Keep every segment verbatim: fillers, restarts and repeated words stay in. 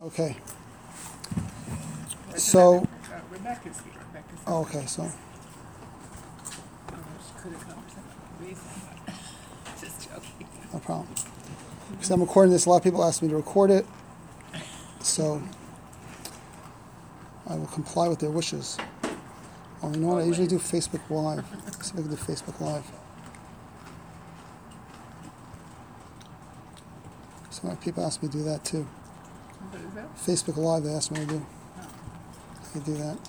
Okay. So, Uh, Rebecca's here. Rebecca's oh, okay, so, I don't know if she could have come for some reason, but just joking. no problem. Because I'm recording this, a lot of people asked me to record it, so I will comply with their wishes. Oh, you know what, I usually do Facebook Live. Let's see if I can do Facebook Live. Some other people asked me to do that too. What is that? Facebook Live, they asked me to do. Oh. I could do that.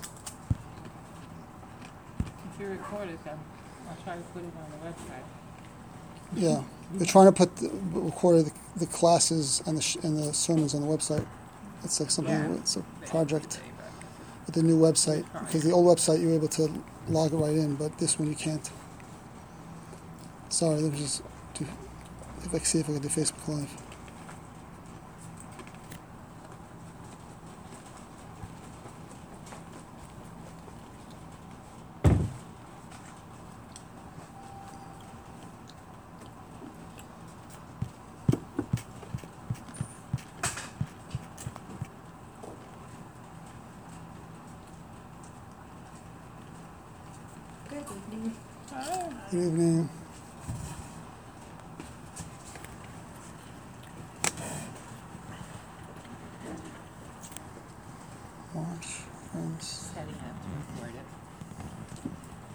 If you record it, then I'll try to put it on the website. Yeah, we're trying to put the, record the, the classes and the sh- and the sermons on the website. It's like something. Yeah. It's a project with the new website because the old website you were able to log it right in, but this one you can't. Sorry, let me just do. If I can see if I can do Facebook Live. Good evening. Oh, Good evening. Watch friends. setting up to record it.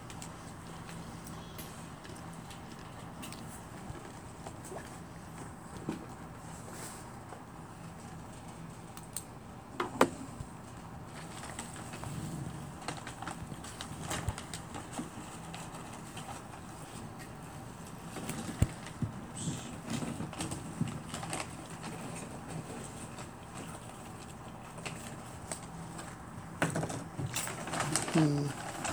Hmm.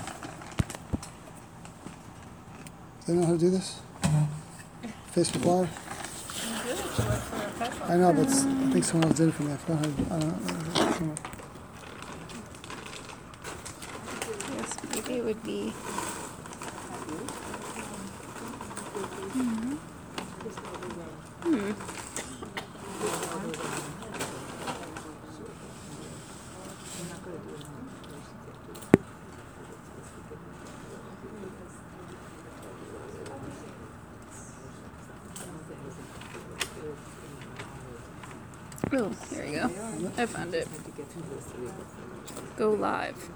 Do they know how to do this? Facebook Live. You did it. You worked for a pet I know, but it's- I think someone else did it for me. I forgot how to. I don't know. Yes, maybe it would be. Hmm. Oh, there you go. I found it. Go live.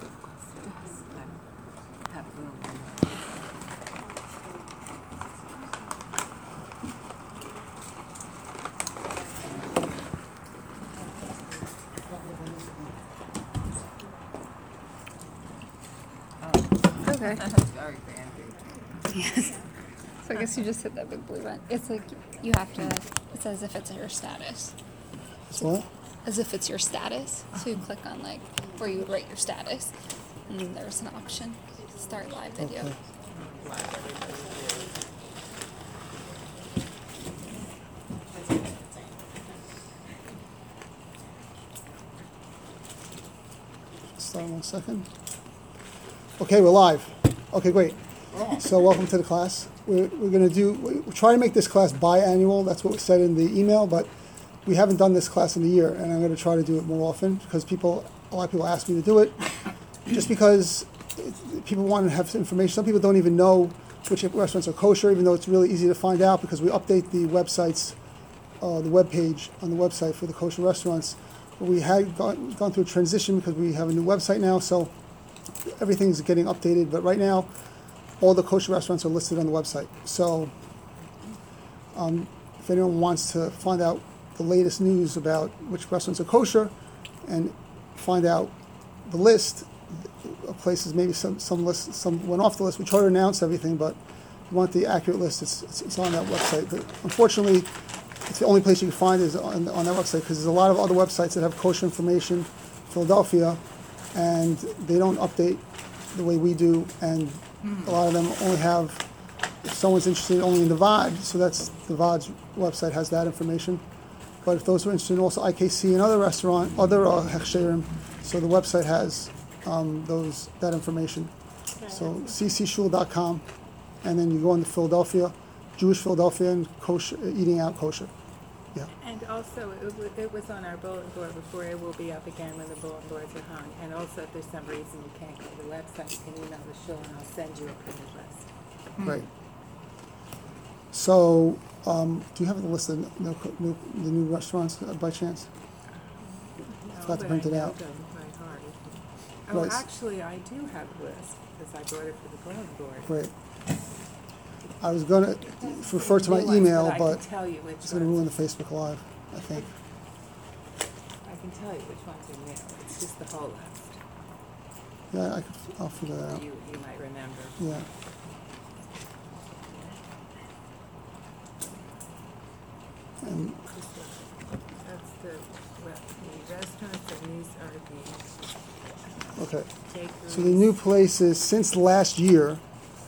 Okay. That's very fancy. Yes. So I guess you just hit that big blue button. It's like you have to. It's as if it's your status. So what? As if it's your status. So you click on like where you would write your status, and then there's an option. Start live video. Okay. Start in one second. Okay, we're live. Okay, great. So welcome to the class. We're, we're going to do, we're trying to make this class biannual. That's what we said in the email, but we haven't done this class in a year, and I'm going to try to do it more often because people, a lot of people ask me to do it just because it, people want to have information. Some people don't even know which restaurants are kosher, even though it's really easy to find out because we update the websites, uh, the web page on the website for the kosher restaurants. But we had gone, gone through a transition because we have a new website now, so everything's getting updated. But right now, all the kosher restaurants are listed on the website. So um, if anyone wants to find out the latest news about which restaurants are kosher and find out the list of places, maybe some some lists, some went off the list. We try to announce everything, but if you want the accurate list, it's, it's, it's on that website. But unfortunately, it's the only place you can find is on, on that website because there's a lot of other websites that have kosher information, Philadelphia, and they don't update the way we do, and a lot of them only have, if someone's interested only in the V O D, so that's the V O D's website has that information. But if those are interested in also I K C and other restaurant, other uh, hechsherim, so the website has um, those that information. So c c shul dot com, and then you go into Philadelphia, Jewish Philadelphia, and kosher, eating out kosher. Yeah. And also, it wa- it was on our bulletin board before, it will be up again when the bulletin boards are hung. And also, if there's some reason you can't go to the website, you can email the show and I'll send you a printed list. Great. So, um, do you have the list of new, new, the new restaurants uh, by chance? No, Forgot to but print I it know out. them by heart. Oh, Right. actually, I do have a list, because I brought it for the bulletin board. Great. I was gonna refer to my New ones, email, I but can tell you which it's gonna ruin ones, the Facebook Live, I think. I can tell you which ones are new. It's just the whole list. Yeah, I could, I'll figure that out. You, you might remember. Yeah. And, Just the- That's the, well, the restaurants, and these are the okay. bakeries. So the new places, since last year,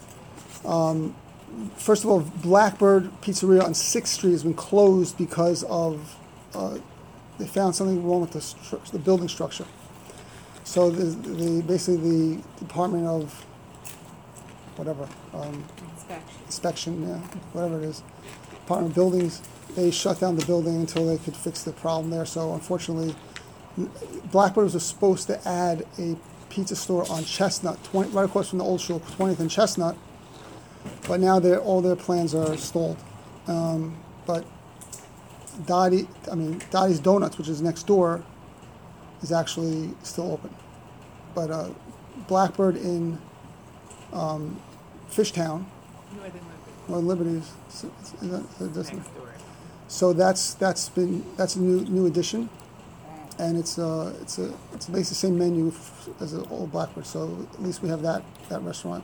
um, first of all, Blackbird Pizzeria on Sixth Street has been closed because of, uh, they found something wrong with the stru- the building structure. So the, the, basically the Department of, whatever, um, Inspection. inspection, yeah, whatever it is, Department of Buildings, they shut down the building until they could fix the problem there. So unfortunately, Blackbird was supposed to add a pizza store on Chestnut, twenty, right across from the old school, twentieth and Chestnut, but now their, all their plans are stalled. Um, but Dottie, I mean, Dottie's Donuts, which is next door, is actually still open. But uh, Blackbird in um, Fishtown, Northern Liberty, Northern Liberties, is that, is that, next door. so that's that's been that's a new new addition, and it's uh it's a it's basically the same menu f- as the old Blackbird. So at least we have that that restaurant.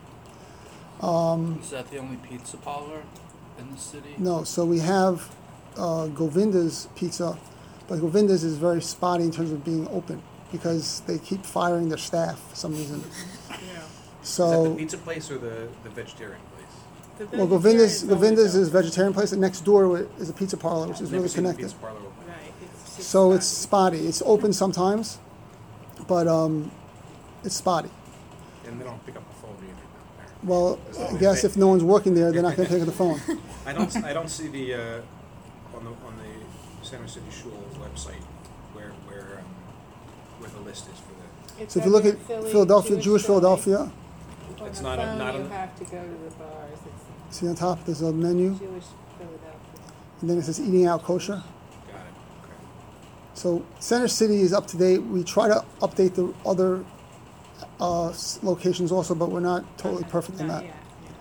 Is that the only pizza parlor in the city? No, so we have uh, Govinda's Pizza, but Govinda's is very spotty in terms of being open because they keep firing their staff for some reason. Yeah. Is that the So pizza place or the, the vegetarian place? The well, Govinda's vegetarian's Govinda's always is vegetarian place, and next door is a pizza parlor, which is I've never really seen the connected. pizza parlor open. open. Right, it's just. So it's spotty. spotty. It's open sometimes, but um, it's spotty. And they don't pick up the phone or anything down there. Well, As I long as guess they- if no one's working there, they're not going to pick up the phone. I don't, I don't see the, uh, on the, on the Center City Shul website where, where, um, where the list is for the, It's So if you look under at Philly, Philadelphia, Jewish Philly. Philadelphia, On It's the not a- phone, not a- you have to go to the bars. It's see on top, there's a menu, Jewish Philadelphia. and then it says eating out kosher. got it, okay. So Center City is up to date. We try to update the other uh, s- locations also, but we're not totally Okay, perfect in not that. yet,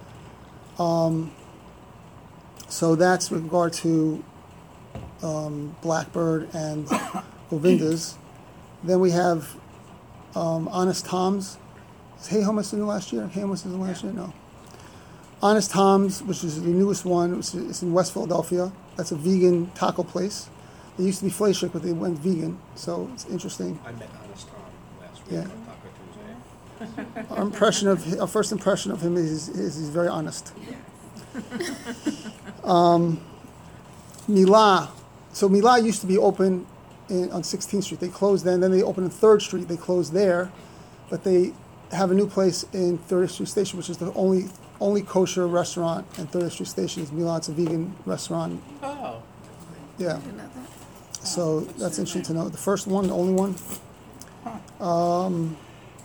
So that's with regard to um, Blackbird and Govinda's. Then we have um, Honest Tom's. Is Hey Hummus the new last year? Hey Hummus is the last year? No. Honest Tom's, which is the newest one, which is in West Philadelphia. That's a vegan taco place. They used to be Fleischick, but they went vegan, so it's interesting. I met Honest Tom last week Yeah. on Taco Tuesday. Our impression of our first impression of him is, is he's very honest. um, Mila, so Mila used to be open in, on sixteenth Street. They closed then. Then they opened on third Street. They closed there, but they have a new place in thirtieth Street Station, which is the only only kosher restaurant in thirtieth Street Station. Is Mila? It's a vegan restaurant. Oh, Yeah. Didn't know that. So what's that's their interesting to name? know. The first one, the only one. Um,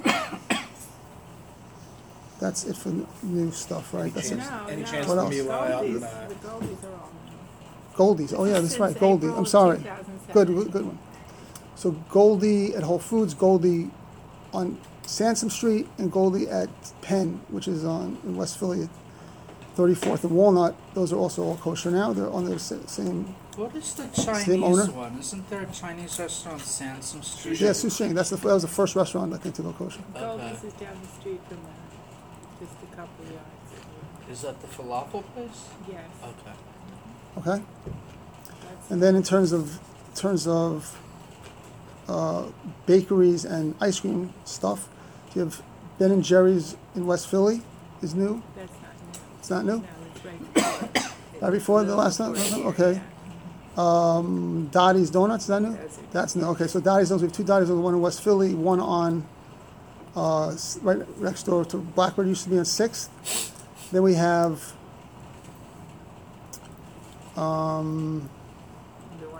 that's it for n- new stuff, right? Any That's it. chance, No, any no. chance What for else? me out in, Goldies, uh, the Goldies are all. Goldie's. Oh yeah, that's Since right. Goldie. April I'm of sorry. two thousand seven. Good, good, good one. So Goldie at Whole Foods, Goldie on Sansom Street, and Goldie at Penn, which is on in West Philly, thirty-fourth and Walnut. Those are also all kosher now. They're on the sa- same. what is the Same owner? Chinese one? Isn't there a Chinese restaurant on Sansom Street? Yeah, Sushing. That's the that was the first restaurant I think to go kosher. Goldies is down the street from there, just a couple of yards. Is that the falafel place? Yes. Okay. Okay. that's- And then in terms of in terms of uh, bakeries and ice cream stuff, you have Ben and Jerry's in West Philly is new. That's not new. It's not new. No, it's right before. Right before the last time? Before, Okay. yeah. Um, Dottie's Donuts, is that new? Those are- That's new. Okay, so Dottie's Donuts, we have two Dottie's Donuts, one in West Philly, one on, uh, s- right next door to Blackbird, used to be on Sixth. Then we have, um, The one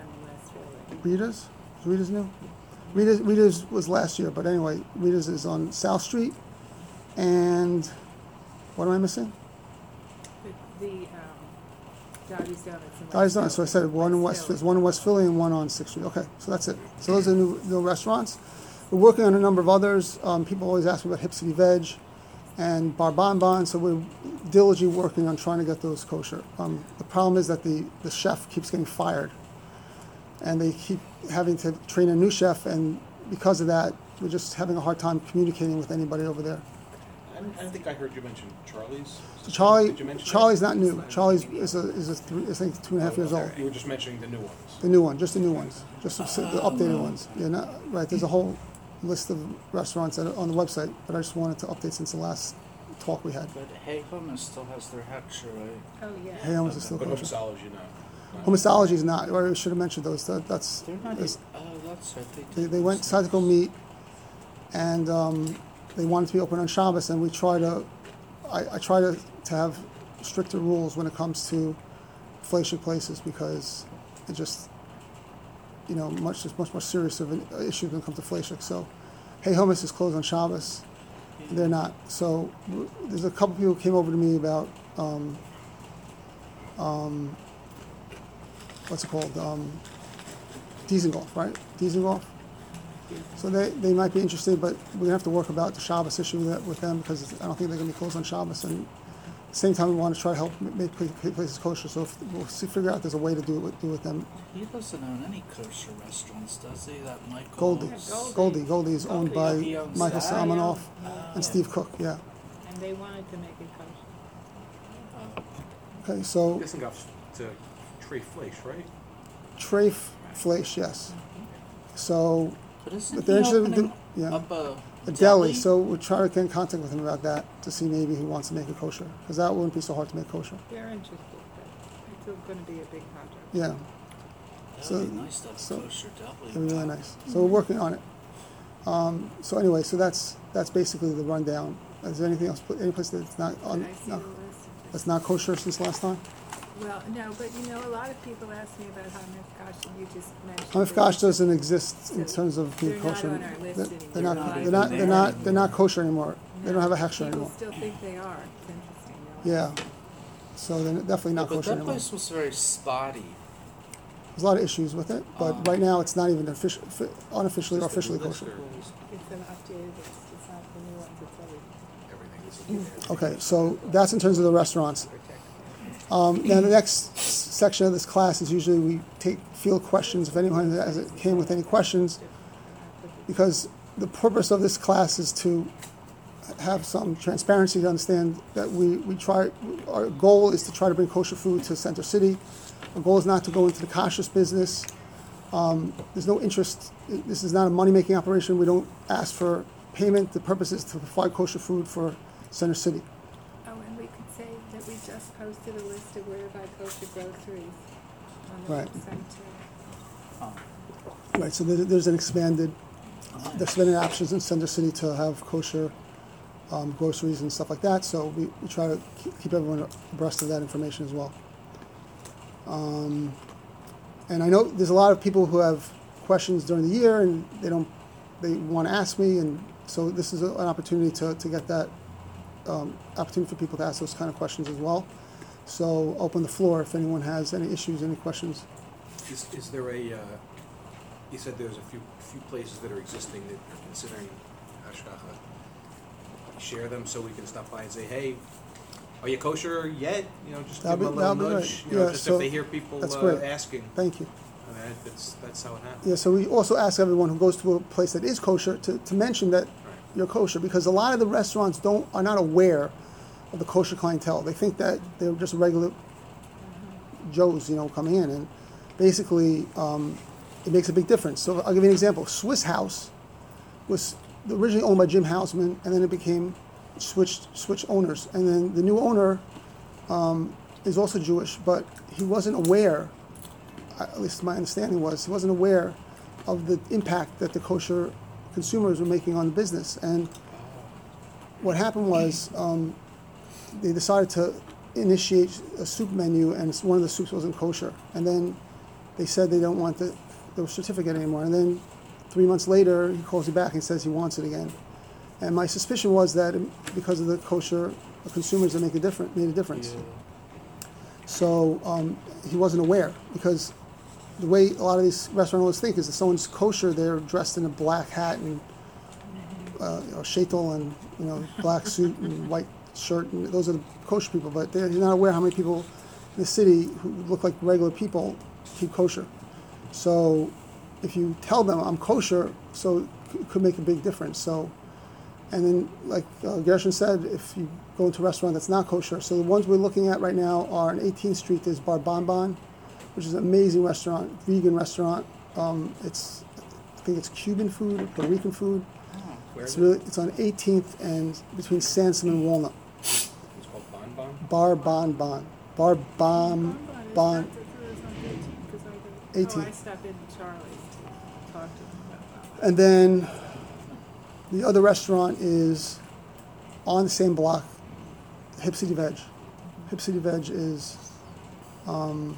Rita's. Is Rita's new? Rita's, Rita's was last year, but anyway, Rita's is on South Street. And what am I missing? The, the, um, Dottie's Donuts in West Dotty's Donuts. So I Philly. said one in West, Philly. there's one in West Philly and one on Sixth Street. Okay, so that's it. So those are new, new restaurants. We're working on a number of others. Um, people always ask me about Hip City Veg and Bar Bon Bon, so we're diligently working on trying to get those kosher. Um, the problem is that the, the chef keeps getting fired, and they keep having to train a new chef, and because of that, we're just having a hard time communicating with anybody over there. I don't, I don't think I heard you mention Charlie's. Charlie, Did you mention that? Charlie's not new. Charlie's is a, is a three, I think two and a half years old. You were just mentioning the new ones. The new one, just the new ones, just the, the updated ones. Yeah, not, right, there's a whole list of restaurants that are on the website, but I just wanted to update since the last talk we had. But Hey Hummus still has their Heckscher, right? Oh, yeah. Hey, almost is still But kosher. Homosology, no. Homosology is not, or I should have mentioned those, that, that's, They're not. that's- Oh, that's right. they, did they went, those decided to go things. meet, and, um, they wanted to be open on Shabbos, and we try to, I, I try to, to have stricter rules when it comes to fleishik places, because it just, you know, much, it's much more serious of an issue when it comes to fleishik, so. Hey Hummus is closed on Shabbos. They're not. So w- there's a couple people who came over to me about, um, um, what's it called? Um, Dizengoff, right? Dizengoff. So they, they might be interested, but we're gonna have to work about the Shabbos issue with, that, with them, because I don't think they're gonna be closed on Shabbos. And at the same time, we want to try to help m- make pla- places kosher. So if, we'll see, figure out there's a way to do it with, do with them. He doesn't own any kosher restaurants, does he? That Michael. Goldie, owns? Goldie. Goldie, Goldie is owned by Goldie, he owns Michael that? Salmonoff Ah. and Steve Cook. Yeah. And they wanted to make it kosher. Oh. Okay, so Guessing off to Trey Fleisch, right? Trafe Fleisch, yes. So But isn't But he they're interested in opening the- yeah. up a, a deli, so we're trying to get in contact with him about that to see maybe he wants to make it kosher, because that wouldn't be so hard to make kosher. They're interested, but it's gonna be a big project. Yeah, That'd so- be nice to have so- a kosher deli. it'd be really nice. So we're working on it. Um, so anyway, so that's that's basically the rundown. Is there anything else? Any place that's not on, Can I see not, the list? that's not kosher since last time? Well, no, but you know, a lot of people ask me about Hamif Gosh, and you just mentioned. Hamif it. Gosh doesn't exist in So terms of being they're not kosher. on our list They're- anymore. They're not. They're They're not. not They're not. They're not kosher anymore. They don't have a hechsher anymore. People still think they are. It's interesting. you know. Yeah. So they're definitely not but kosher that anymore. place was very spotty. There's a lot of issues with it, but Um, right now it's not even official, unofficially or Just the officially new list kosher. or It's an updated list. It's not the new ones. It's everything. everything? It's- Okay, so that's in terms of the restaurants. Um, now the next s- section of this class is usually we take field questions, if anyone has it came with any questions, because the purpose of this class is to have some transparency to understand that we, we try, our goal is to try to bring kosher food to Center City. Our goal is not to go into the kashrus business. Um, there's no interest, this is not a money-making operation, we don't ask for payment, the purpose is to provide kosher food for Center City. Oh, and we could say that we just posted a list of where to buy kosher groceries on the Right. website too. Oh. Right, so there- there's an expanded, there's expanded options in Center City to have kosher um, groceries and stuff like that, so we, we try to keep keep everyone abreast of that information as well. Um, and I know there's a lot of people who have questions during the year and they don't, they want to ask me, and so this is a- an opportunity to, to get that, um, opportunity for people to ask those kind of questions as well. So open the floor if anyone has any issues, any questions. Is, is there a, uh, you said there's a few, few places that are existing that are considering hashgacha. Share them so we can stop by and say, hey, are you kosher yet? You know, just give That'd them a be- little that'd be nudge. right. You know, Yeah, just so if they hear people that's uh, great. asking. Thank you. I mean, that's, that's how it happens. Yeah, so we also ask everyone who goes to a place that is kosher to, to mention that you're kosher, because a lot of the restaurants don't, are not aware of the kosher clientele. They think that they're just regular Joes, you know, coming in, and basically, um, it makes a big difference. So I'll give you an example. Swiss House was originally owned by Jim Hausman, and then it became switched, switched owners. And then the new owner um, is also Jewish, but he wasn't aware, at least my understanding was, he wasn't aware of the impact that the kosher consumers were making on the business. And what happened was um, they decided to initiate a soup menu, and one of the soups wasn't kosher. And then they said they don't want the the certificate anymore. And then three months later, he calls you back and says he wants it again. And my suspicion was that because of the kosher consumers that make a difference, made a difference. Yeah. So um, he wasn't aware, because the way a lot of these restaurant owners think is that someone's kosher, they're dressed in a black hat and uh, you know, shaitel and you know black suit and white shirt, and those are the kosher people. But they're not aware how many people in the city who look like regular people keep kosher. So if you tell them I'm kosher, so it could make a big difference. So, and then like uh, Gershon said, if you go into a restaurant that's not kosher, so the ones we're looking at right now are on eighteenth Street. There's Bar Bon Bon, which is an amazing restaurant, vegan restaurant. Um, it's I think it's Cuban food, Puerto Rican food. Where It's is it? really it's on eighteenth and between Sansom and Walnut. It's called Bon Bon? Bar Bon Bon, Bar Bon Bon. eighteen. Oh, I eighteen. stopped in Charlie's to talk to him about that. And then the other restaurant is on the same block, Hip City Veg. Hip City Veg is um,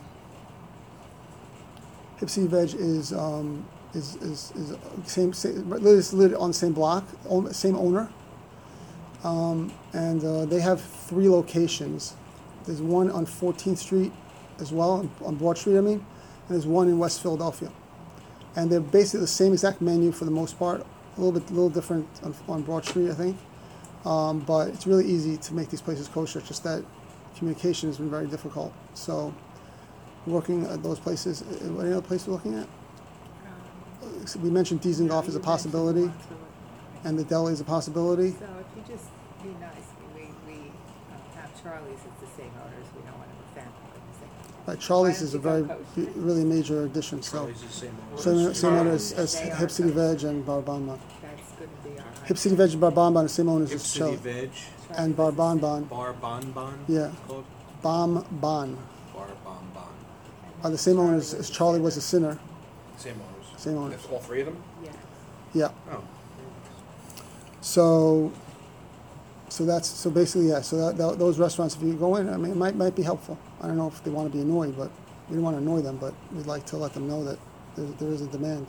Hip City Veg is um, is is is same, same literally it's literally on the same block, own, same owner, um, and uh, they have three locations. There's one on fourteenth Street as well, on- on Broad Street, I mean, and there's one in West Philadelphia. And they're basically the same exact menu for the most part, a little bit, a little different on, on Broad Street, I think. Um, but it's really easy to make these places kosher. It's just that communication has been very difficult. So, working at those places. uh, What any other place we're looking at? Um, We mentioned yeah, Dizengoff as you a mentioned possibility, one, so- and the deli is a possibility. So if you just be nice, we, we uh, have Charlie's, it's the same owners, we don't want to offend them. but the same- Right, Charlie's don't is a you go very, kosher? b- really major addition. So, Charlie's is the same owner. same, same owner as, Charlie's. as They are Hip City kosher. Veg and Bar Bon Bon. That's going to be our. Hip City Veg and Bar Bon Bon, the same owners Hip as City Charlie. Veg, And Bar Bon Bon, Bar Bon Bon? Yeah. it's called? Bom Bon, Bar Bon Bon. are the same owners as Charlie was a sinner. Same owners. Same owners. That's all three of them? Yeah. Yeah. Oh. So, so that's so basically yeah. So that, that, those restaurants, if you go in, I mean, it might might be helpful. I don't know if they want to be annoyed, but we don't want to annoy them. But we'd like to let them know that there, there is a demand.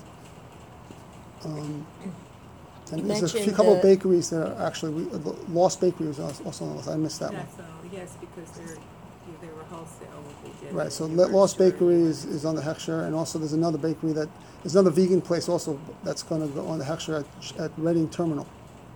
Um, and You there's a few mentioned couple of the- bakeries that are actually we, uh, Lost Bakery was also also on the list. I missed that one. That's all, yes, because they're, they were wholesale, what we did. Right. So They Lo- weren't Lost sure. Bakery is, is on the Heckscher, and also there's another bakery that there's another vegan place also that's going to go on the Heckscher at, at Reading Terminal.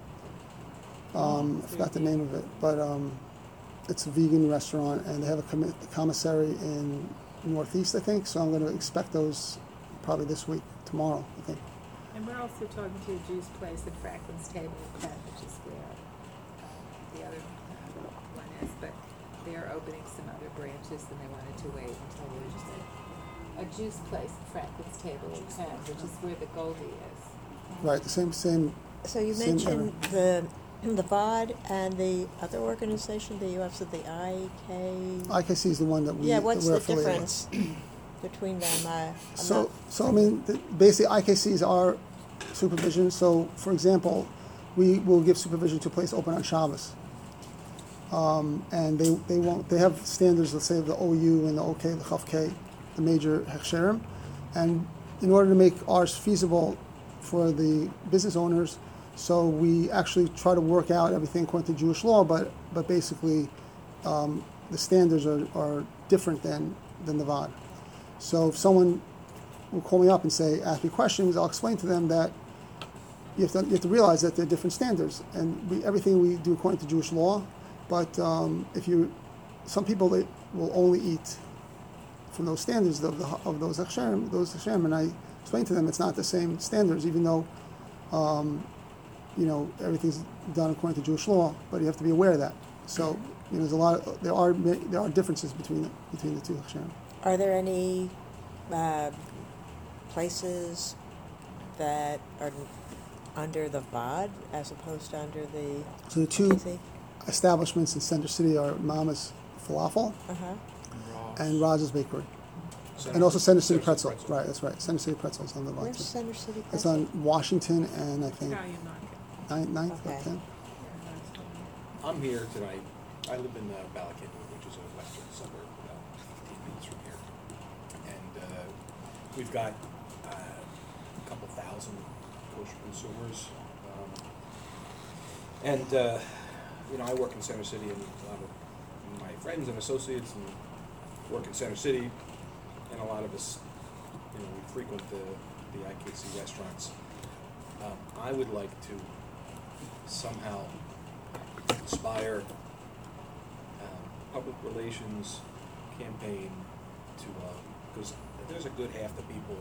Um, I forgot the name of it, but um, it's a vegan restaurant, and they have a commi- commissary in Northeast, I think. So I'm going to expect those probably this week, tomorrow, I think. And we're also talking to a juice place at Franklin's Table in Penn, which is where uh, the other uh, one is, but they're opening some other branches and they wanted to wait until we were just a, a juice place at Franklin's Table in Penn, which is where the Goldie is. Right. The same same. So you Same mentioned the the V O D and the other organization, the U F C, the I K. I K C is the one that we Yeah, that what's we're the affiliated with. difference between them? I, I'm So, not- so I mean, the, basically, I K C is our supervision. So, for example, we will give supervision to a place open on Shabbos, um, and they they won't. They have standards. Let's say the O U and the O K, the Chaf K, the major hechsherim, and in order to make ours feasible for the business owners, so we actually try to work out everything according to Jewish law, but but basically, um, the standards are, are different than than the V O D. So if someone will call me up and say, ask me questions, I'll explain to them that you have to, you have to realize that there are different standards, and we, everything we do according to Jewish law. But um, if you, some people they will only eat from those standards of, the, of those hechsherim, those hechsherim, and I explain to them it's not the same standards, even though, um, you know, everything's done according to Jewish law. But you have to be aware of that. So you know, there's a lot. Of, there are ma- there are differences between the, between the two hechsherim. Are there any uh, places that are under the V O D as opposed to under the So the two I K C? establishments in Center City are Mama's Falafel Uh-huh. and Raj's Bakery, Center- and also Center City Center Pretzel. Right, that's right. Center City Pretzel's on the line Where's too. Center City? It's Pretzel? on Washington and I think Italian market. ninth, ninth or Okay. tenth. I'm here tonight. I live in uh, Ballackinwood, which is a western suburb, about fifteen minutes from here. And uh, we've got uh, a couple thousand kosher consumers. Um, and, uh, you know, I work in Center City, and a lot of my friends and associates and work in Center City, and a lot of us, you know, we frequent the, the I K C restaurants. Um, I would like to somehow inspire um, public relations campaign to, because there's a good half the people,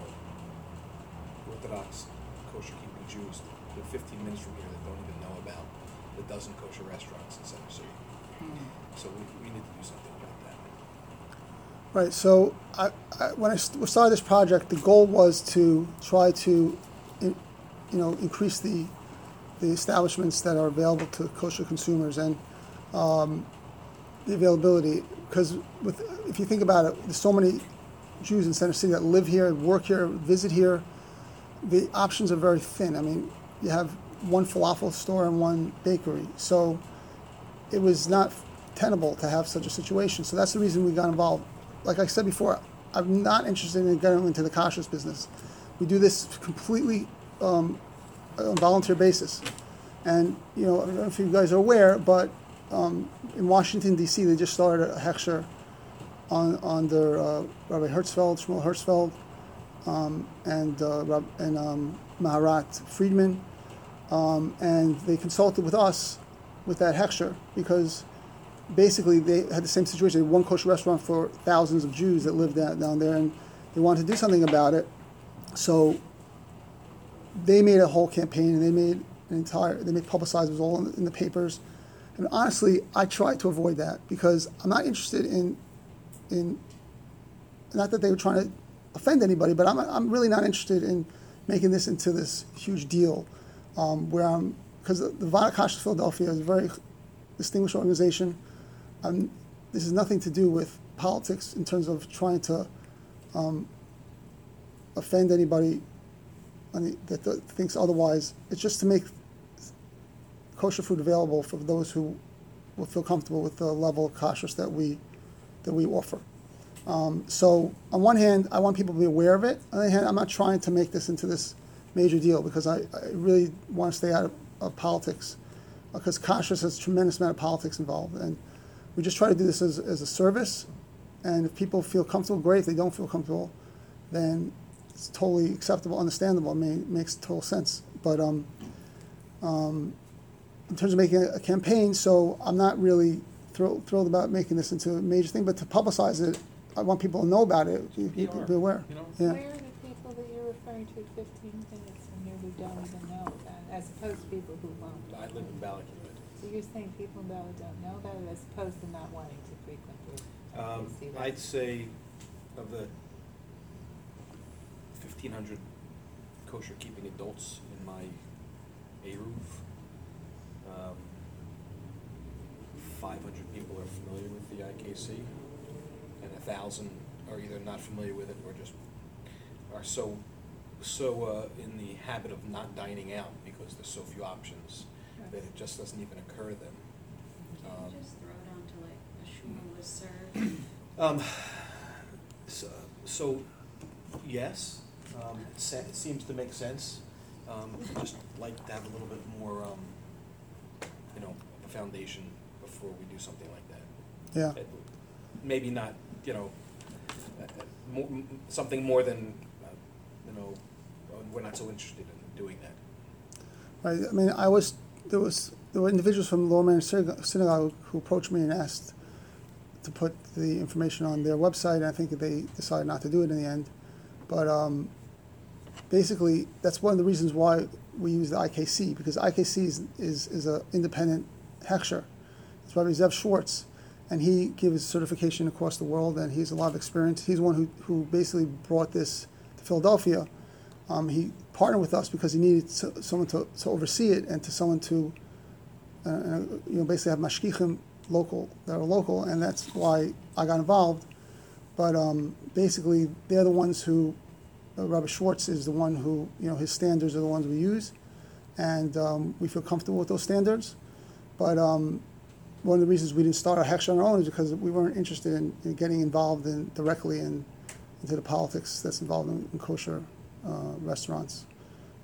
Orthodox kosher keeping Jews, they're fifteen minutes from here that don't even know about the dozen kosher restaurants in Center City. So we, we need to do something about that. Right, so I, I, when I st- started this project, the goal was to try to, in, you know, increase the the establishments that are available to kosher consumers and um, the availability. Because with, if you think about it, there's so many Jews in Center City that live here, work here, visit here. The options are very thin. I mean, you have one falafel store and one bakery, so it was not tenable to have such a situation. So that's the reason we got involved. Like I said before, I'm not interested in getting into the kashrus business. We do this completely um, on a volunteer basis. And, you know, I don't know if you guys are aware, but um, in Washington, D C, they just started a hechsher on, under uh, Rabbi Hertzfeld, Shmuel Hertzfeld, um, and, uh, Rab- and um, Maharat Friedman. Um, and they consulted with us with that hechsher because basically they had the same situation. They had one kosher restaurant for thousands of Jews that lived down, down there, and they wanted to do something about it. So they made a whole campaign, and they made an entire, they made publicized, it was all in, in the papers. And honestly, I tried to avoid that because I'm not interested in, in, not that they were trying to offend anybody, but I'm, I'm really not interested in making this into this huge deal. Um, where I'm, because the, the Vada Kashrus Philadelphia is a very distinguished organization. Um, this has nothing to do with politics in terms of trying to um, offend anybody on the, that th- thinks otherwise. It's just to make kosher food available for those who will feel comfortable with the level of kashrus that we that we offer. Um, so on one hand, I want people to be aware of it. On the other hand, I'm not trying to make this into this major deal because I, I really want to stay out of, of politics because kashrus has a tremendous amount of politics involved, and we just try to do this as, as a service. And if people feel comfortable, great. If they don't feel comfortable, then it's totally acceptable, understandable. I mean, it makes total sense. But um, um, in terms of making a, a campaign, so I'm not really thrilled, thrilled about making this into a major thing, but to publicize it, I want people to know about it, be, be be aware. You know? Yeah. Where are the people that you're referring to fifteen minutes from here who don't even know about it, as opposed to people who won't? I live in Ballackinwood. So you're saying people in Bella don't know about it as opposed to not wanting to frequent the Um, I K C I'd restaurant? say of the fifteen hundred kosher keeping adults in my Eruv, um, five hundred people are familiar with the I K C, and a thousand are either not familiar with it or just are so so uh, in the habit of not dining out because there's so few options that it just doesn't even occur to them. Can Um, you just throw it on to like a shul listserv? Um, so, so yes, um, it, se- it seems to make sense. Um, I'd just like to have a little bit more, um, you know, of a foundation before we do something like that. Yeah. It- Maybe not, you know, uh, uh, more, m- something more than, uh, you know, uh, we're not so interested in doing that. Right. I mean, I was there was there were individuals from Lower Manor Synagogue Synagogue who approached me and asked to put the information on their website, and I think that they decided not to do it in the end. But um, basically, that's one of the reasons why we use the I K C, because I K C is is, is an independent hechsher. It's Rabbi Zev Schwartz, and he gives certification across the world, and he has a lot of experience. He's the one who, who basically brought this to Philadelphia. Um, he partnered with us because he needed so, someone to, to oversee it and to someone to, uh, uh, you know, basically have mashgichim local that are local, and that's why I got involved. But um, basically, they're the ones who, uh, Rabbi Schwartz is the one who, you know, his standards are the ones we use, and um, we feel comfortable with those standards. But um, one of the reasons we didn't start our hechsher on our own is because we weren't interested in, in getting involved in directly in into the politics that's involved in, in kosher uh, restaurants.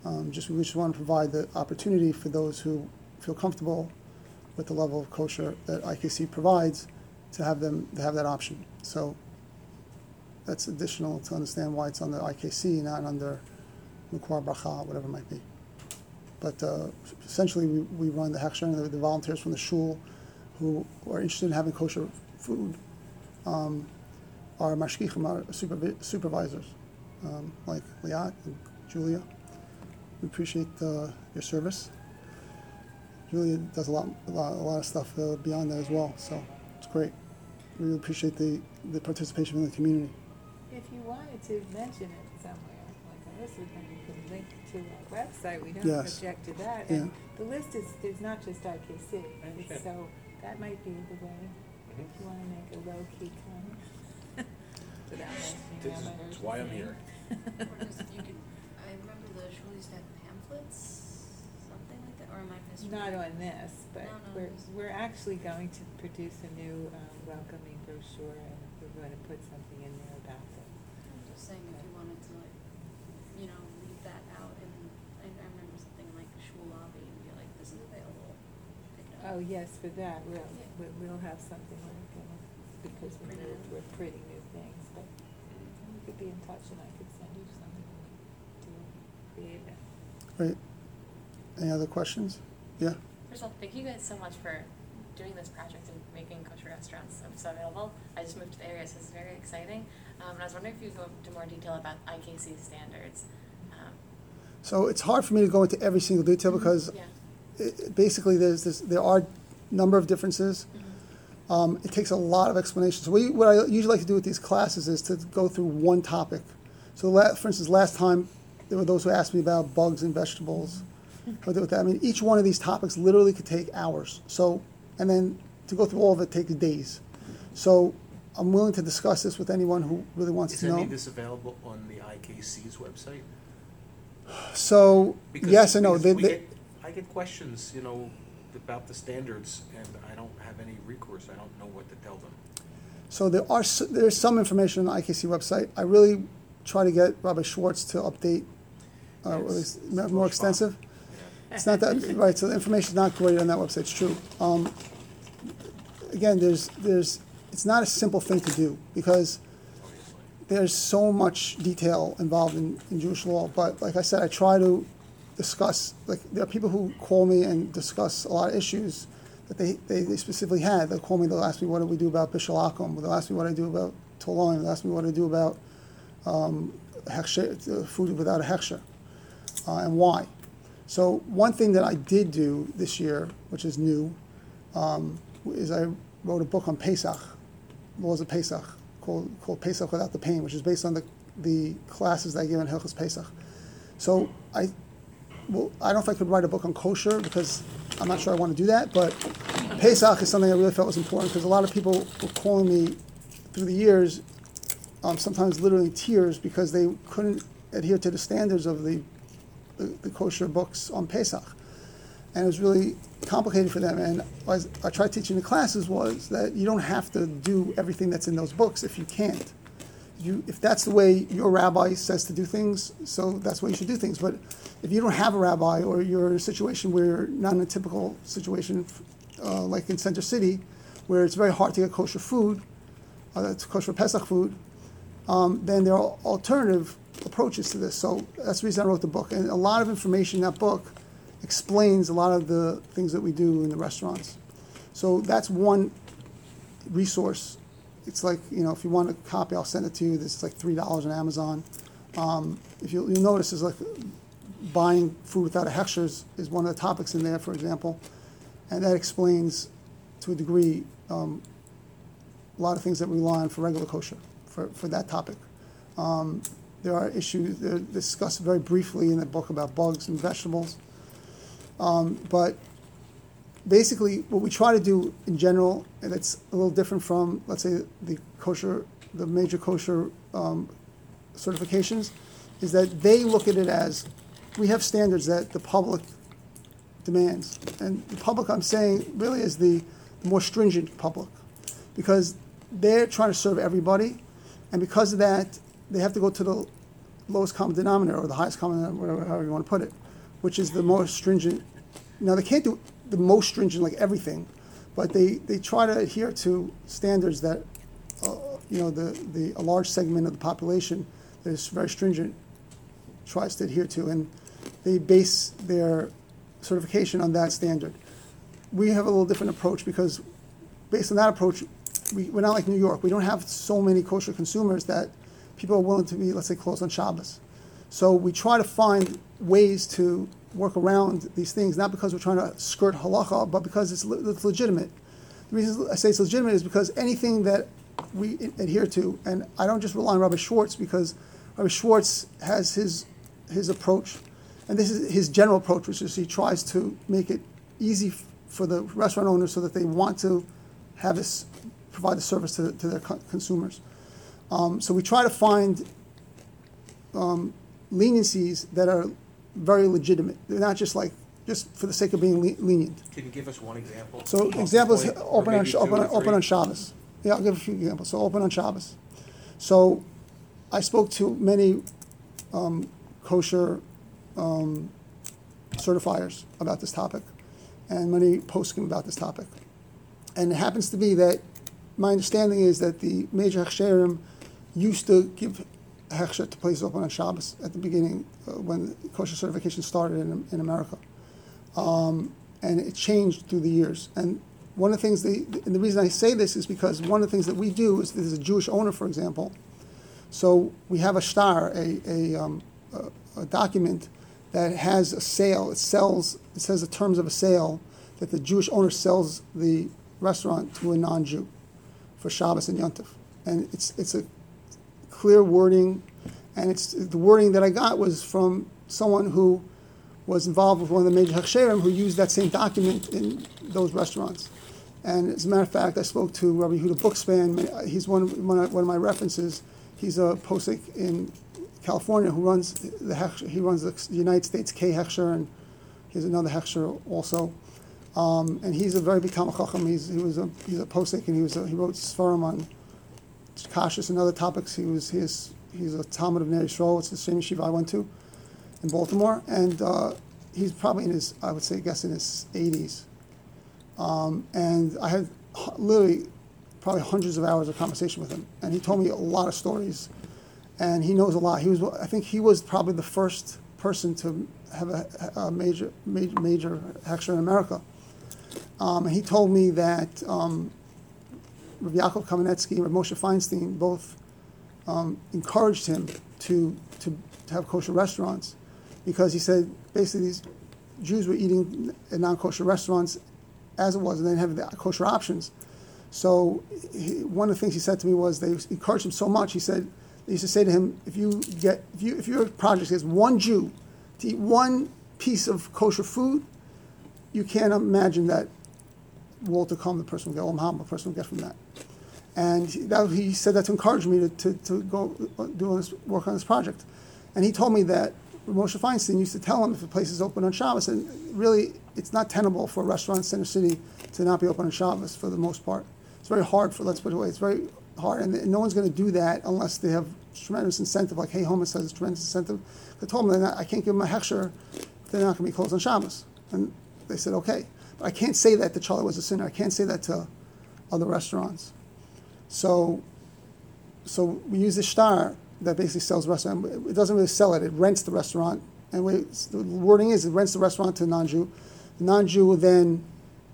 Um, just we just want to provide the opportunity for those who feel comfortable with the level of kosher that I K C provides to have them to have that option. So that's additional to understand why it's under I K C, not under Mukar Bracha, whatever it might be. But uh, essentially, we, we run the Hechsher, and the, the volunteers from the shul who are interested in having kosher food um, are mashgichim, our supervi- supervisors, um, like Liat and Julia. We appreciate uh, your service. Julia does a lot, a lot, a lot of stuff uh, beyond that as well, so it's great. We really appreciate the, the participation from the community. If you wanted to mention it somewhere, like on this one, then you can link to our website, we don't Yes. object to that. Yeah. And the list is, is not just I K C, I understand. so that might be the way, Mhm. if you wanna make a low-key comment. Without mentioning This them is- or That's why I'm anything. here. Or just, you could, I remember the shul used to have pamphlets, something like that, or am I misremembering? Not on this, but No, no, we're, this- we're actually going to produce a new, um, welcoming brochure, and we're going to put something in there about them. I'm just saying if you wanted to like, you know, leave that out and I, I remember something like shul lobby and be like, this is available. Pick it up. Oh, yes, for that, we'll, Yeah. we- we'll have something like, uh, because we Print it moved, out. we're pretty new things, but you could be in touch and I could send you something to create it. Great. Any other questions? Yeah? First of all, thank you guys so much for doing this project and making kosher restaurants so, so available. I just moved to the area, so it's very exciting. Um, and I was wondering if you could go into more detail about I K C standards. Um, So it's hard for me to go into every single detail because yeah. it, basically there's this, there are a number of differences. Mm-hmm. Um, it takes a lot of explanation. So we, what I usually like to do with these classes is to go through one topic. So la- for instance, last time there were those who asked me about bugs in vegetables. How to do with that. I mean, each one of these topics literally could take hours. So, and then to go through all of it takes days. So I'm willing to discuss this with anyone who really wants Is to know. any of this available on the I K C's website? So Because- yes and no. because They, we they, get- I get questions, you know, about the standards, and I don't have any recourse. I don't know what to tell them. So there are s- there's some information on the I K C website. I really try to get Rabbi Schwartz to update, uh, or at It's- least it's more more extensive. Yeah. It's not that right. So the information's not great on that website. It's true. Um, again, there's there's it's not a simple thing to do because Obviously. there's so much detail involved in, in Jewish law. But like I said, I try to discuss, like there are people who call me and discuss a lot of issues that they, they, they specifically had. They'll call me, they'll ask me what do we do about Bishal Akum, they'll ask me what I do about Toloim, they'll ask me what I do about um, hechsher, uh, food without a hechsher, uh, and why. So one thing that I did do this year, which is new, um, is I wrote a book on Pesach, laws of Pesach, called, called Pesach Without the Pain, which is based on the, the classes that I give in Hilchos Pesach. So I, well, I don't know if I could write a book on kosher because I'm not sure I want to do that, but Pesach is something I really felt was important because a lot of people were calling me through the years, um, sometimes literally in tears because they couldn't adhere to the standards of the, the, the kosher books on Pesach. And it was really complicated for them. And as I tried teaching the classes was that you don't have to do everything that's in those books if you can't. You, if that's the way your rabbi says to do things, so that's the way you should do things. But if you don't have a rabbi or you're in a situation where you're not in a typical situation, uh, like in Center City, where it's very hard to get kosher food, uh, it's kosher Pesach food, um, then there are alternative approaches to this. So that's the reason I wrote the book. And a lot of information in that book explains a lot of the things that we do in the restaurants. So that's one resource. It's like, you know, if you want a copy, I'll send it to you. This is like three dollars on Amazon. Um, if you, you'll notice, is like buying food without a hechsher is, is one of the topics in there, for example. And that explains, to a degree, um, a lot of things that we rely on for regular kosher, for, for that topic. Um, there are issues that are discussed very briefly in the book about bugs and vegetables. Um, but basically, what we try to do in general, and it's a little different from, let's say, the kosher, the major kosher um, certifications, is that they look at it as we have standards that the public demands. And the public, I'm saying, really is the, the more stringent public, because they're trying to serve everybody, and because of that, they have to go to the lowest common denominator or the highest common denominator, whatever, however you want to put it, which is the most stringent. Now, they can't do the most stringent like everything, but they, they try to adhere to standards that, uh, you know, the, the a large segment of the population that is very stringent tries to adhere to, and they base their certification on that standard. We have a little different approach because based on that approach, we, we're not like New York. We don't have so many kosher consumers that people are willing to be, let's say, closed on Shabbos. So we try to find ways to work around these things, not because we're trying to skirt halacha, but because it's, le- it's legitimate. The reason I say it's legitimate is because anything that we adhere to, and I don't just rely on Rabbi Schwartz, because Rabbi Schwartz has his his approach, and this is his general approach, which is he tries to make it easy f- for the restaurant owners so that they want to have this, provide the service to, to their co- consumers. Um, so we try to find um, leniencies that are very legitimate. They're not just like, just for the sake of being le- lenient. Can you give us one example? So Off the examples, point, or open on, maybe Sh- two open, or on- open three? on Shabbos. Yeah, I'll give a few examples. So open on Shabbos. So I spoke to many um, kosher um, certifiers about this topic, and many poskim about this topic. And it happens to be that my understanding is that the major hechsherim used to give hechsher to places open on Shabbos at the beginning, uh, when kosher certification started in, in America. Um, and it changed through the years. And one of the things, they, and the reason I say this is because one of the things that we do is there's a Jewish owner, for example. So we have a shtar, a, a, um, a, a document that has a sale. It sells, it says the terms of a sale, that the Jewish owner sells the restaurant to a non-Jew for Shabbos and Yom Tov. And it's, it's a clear wording, and it's the wording that I got was from someone who was involved with one of the major hechsherim who used that same document in those restaurants. And as a matter of fact, I spoke to Rabbi Yehuda Buchspan. He's one of, one of, one of my references. He's a posek in California who runs the hechsher, he runs the United States K hechsher, and he's another hechsher also. Um, and he's a very big Talmid Chacham. He's he was a he's a posek, and he was a, he wrote Sfarim on Kashrus and other topics. He was he's he's a Talmud of Ner Yisrael. It's the same yeshiva I went to in Baltimore, and uh, he's probably in his, I would say, I guess in his eighties. Um, and I had h- literally probably hundreds of hours of conversation with him, and he told me a lot of stories, and he knows a lot. He was, I think, he was probably the first person to have a, a major, major, major hechsher in America. Um, and he told me that um, Rav Yaakov Kamenetsky and Rav Moshe Feinstein both um, encouraged him to, to to have kosher restaurants, because he said basically these Jews were eating in non-kosher restaurants as it was, and they didn't have the kosher options. So he, one of the things he said to me was they encouraged him so much. He said they used to say to him, if you get if you if your project gets one Jew to eat one piece of kosher food, you can't imagine that world to come the person will get, Olam Haba, the person will get from that. And he, that, he said that to encourage me to, to, to go do all this work on this project. And he told me that Moshe Feinstein used to tell him if a place is open on Shabbos, and really it's not tenable for a restaurant in Center City to not be open on Shabbos for the most part. It's very hard for, let's put it away, it's very hard, and, and no one's going to do that unless they have tremendous incentive, like Hey Homeless has a tremendous incentive. They told me that I can't give them a hechsher if they're not going to be closed on Shabbos. And they said, okay. But I can't say that to Charlie Was a Sinner. I can't say that to other restaurants. So, so we use this shtar that basically sells restaurant. It doesn't really sell it. It rents the restaurant. And we, the wording is it rents the restaurant to a non-Jew. The non-Jew will then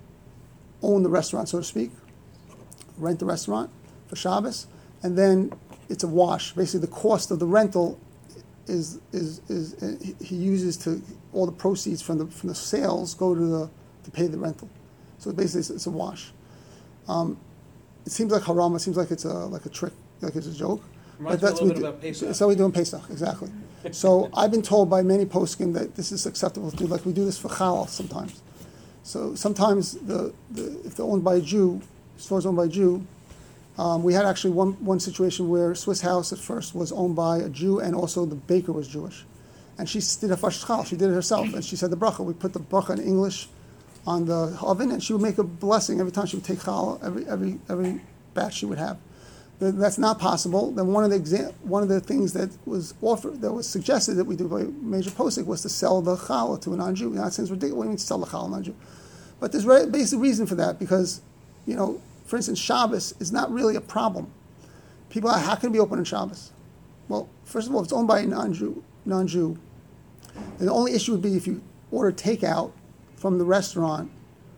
own the restaurant, so to speak, rent the restaurant for Shabbos, and then it's a wash. Basically, the cost of the rental is is is uh, he uses to all the proceeds from the from the sales go to the to pay the rental. So basically, it's, it's a wash. Um, it seems like haram. It seems like it's a like a trick, like it's a joke. Reminds But me a that's little what bit we about do. Pesach. So we do in Pesach, exactly. So I've been told by many poskim that this is acceptable to do. Like we do this for Challah sometimes. So sometimes the, the if they're owned by a Jew, stores owned by a Jew. Um, we had actually one one situation where Swiss House at first was owned by a Jew, and also the baker was Jewish, and she did a fash chal. She did it herself, and she said the bracha. We put the bracha in English on the oven, and she would make a blessing every time she would take chal. Every every every batch she would have. then that's not possible. Then one of the exam, one of the things that was offered, that was suggested that we do by Major Posek was to sell the challah to a non-Jew. Now it seems ridiculous. What do you mean to sell the challah to a non-Jew? But there's a basic reason for that because, you know, for instance, Shabbos is not really a problem. People are, how can it be open on Shabbos? Well, first of all, if it's owned by a non-Jew, non-Jew, then the only issue would be if you order takeout from the restaurant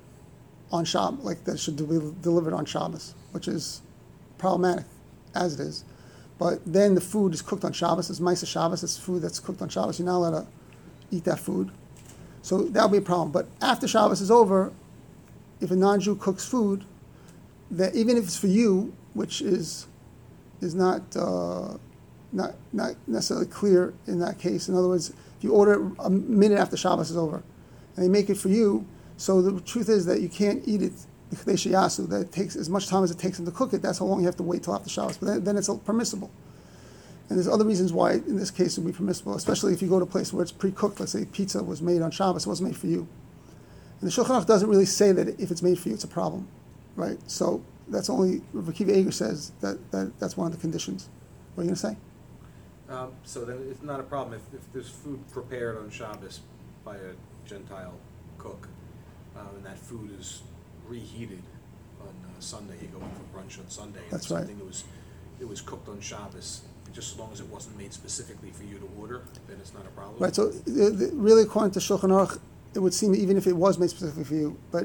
on Shabbos, like that should be delivered on Shabbos, which is problematic as it is. But then the food is cooked on Shabbos. It's Maisa Shabbos. It's food that's cooked on Shabbos. You're not allowed to eat that food. So that would be a problem. But after Shabbos is over, if a non-Jew cooks food, that even if it's for you, which is is not uh, not not necessarily clear in that case. In other words, if you order it a minute after Shabbos is over, and they make it for you, so the truth is that you can't eat it. That it takes as much time as it takes them to cook it. That's how long you have to wait till after Shabbos. But then, then it's permissible. And there's other reasons why in this case it would be permissible, especially if you go to a place where it's pre-cooked. Let's say pizza was made on Shabbos, it wasn't made for you. And the Shulchan Aruch doesn't really say that if it's made for you, it's a problem, right? So that's only Rav Akiva Eger says that, that that's one of the conditions. What are you going to say? Um, so then it's not a problem if, if there's food prepared on Shabbos by a Gentile cook, uh, and that food is reheated on uh, Sunday. You go in for brunch on Sunday. And That's it's right. something that was, it was cooked on Shabbos. Just as long as it wasn't made specifically for you to order, then it's not a problem. Right. So the, the, really, according to Shulchan Aruch, it would seem even if it was made specifically for you, but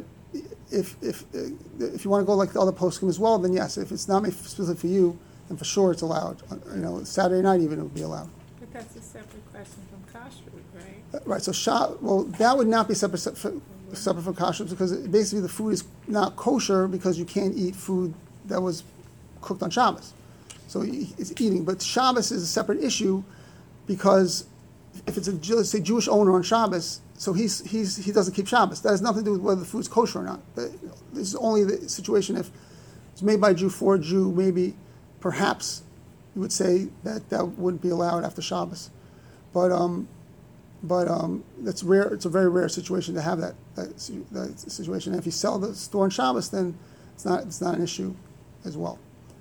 if if uh, if you want to go like the other poskim as well, then yes. If it's not made specifically for you, then for sure it's allowed. Uh, You know, Saturday night even it would be allowed. But that's a separate question from kashrut, right? Uh, Right. So sha- well, that would not be separate se- for- separate from kashrut because it, basically the food is not kosher because you can't eat food that was cooked on Shabbos. So it's eating, but Shabbos is a separate issue because if it's a Jew- let's say Jewish owner on Shabbos, so he's he's he doesn't keep Shabbos. That has nothing to do with whether the food's kosher or not. But this is only the situation if it's made by a Jew for a Jew. Maybe, perhaps, you would say that that wouldn't be allowed after Shabbos. But um, but um, that's rare. It's a very rare situation to have that that, that situation. And if you sell the store on Shabbos, then it's not it's not an issue as well.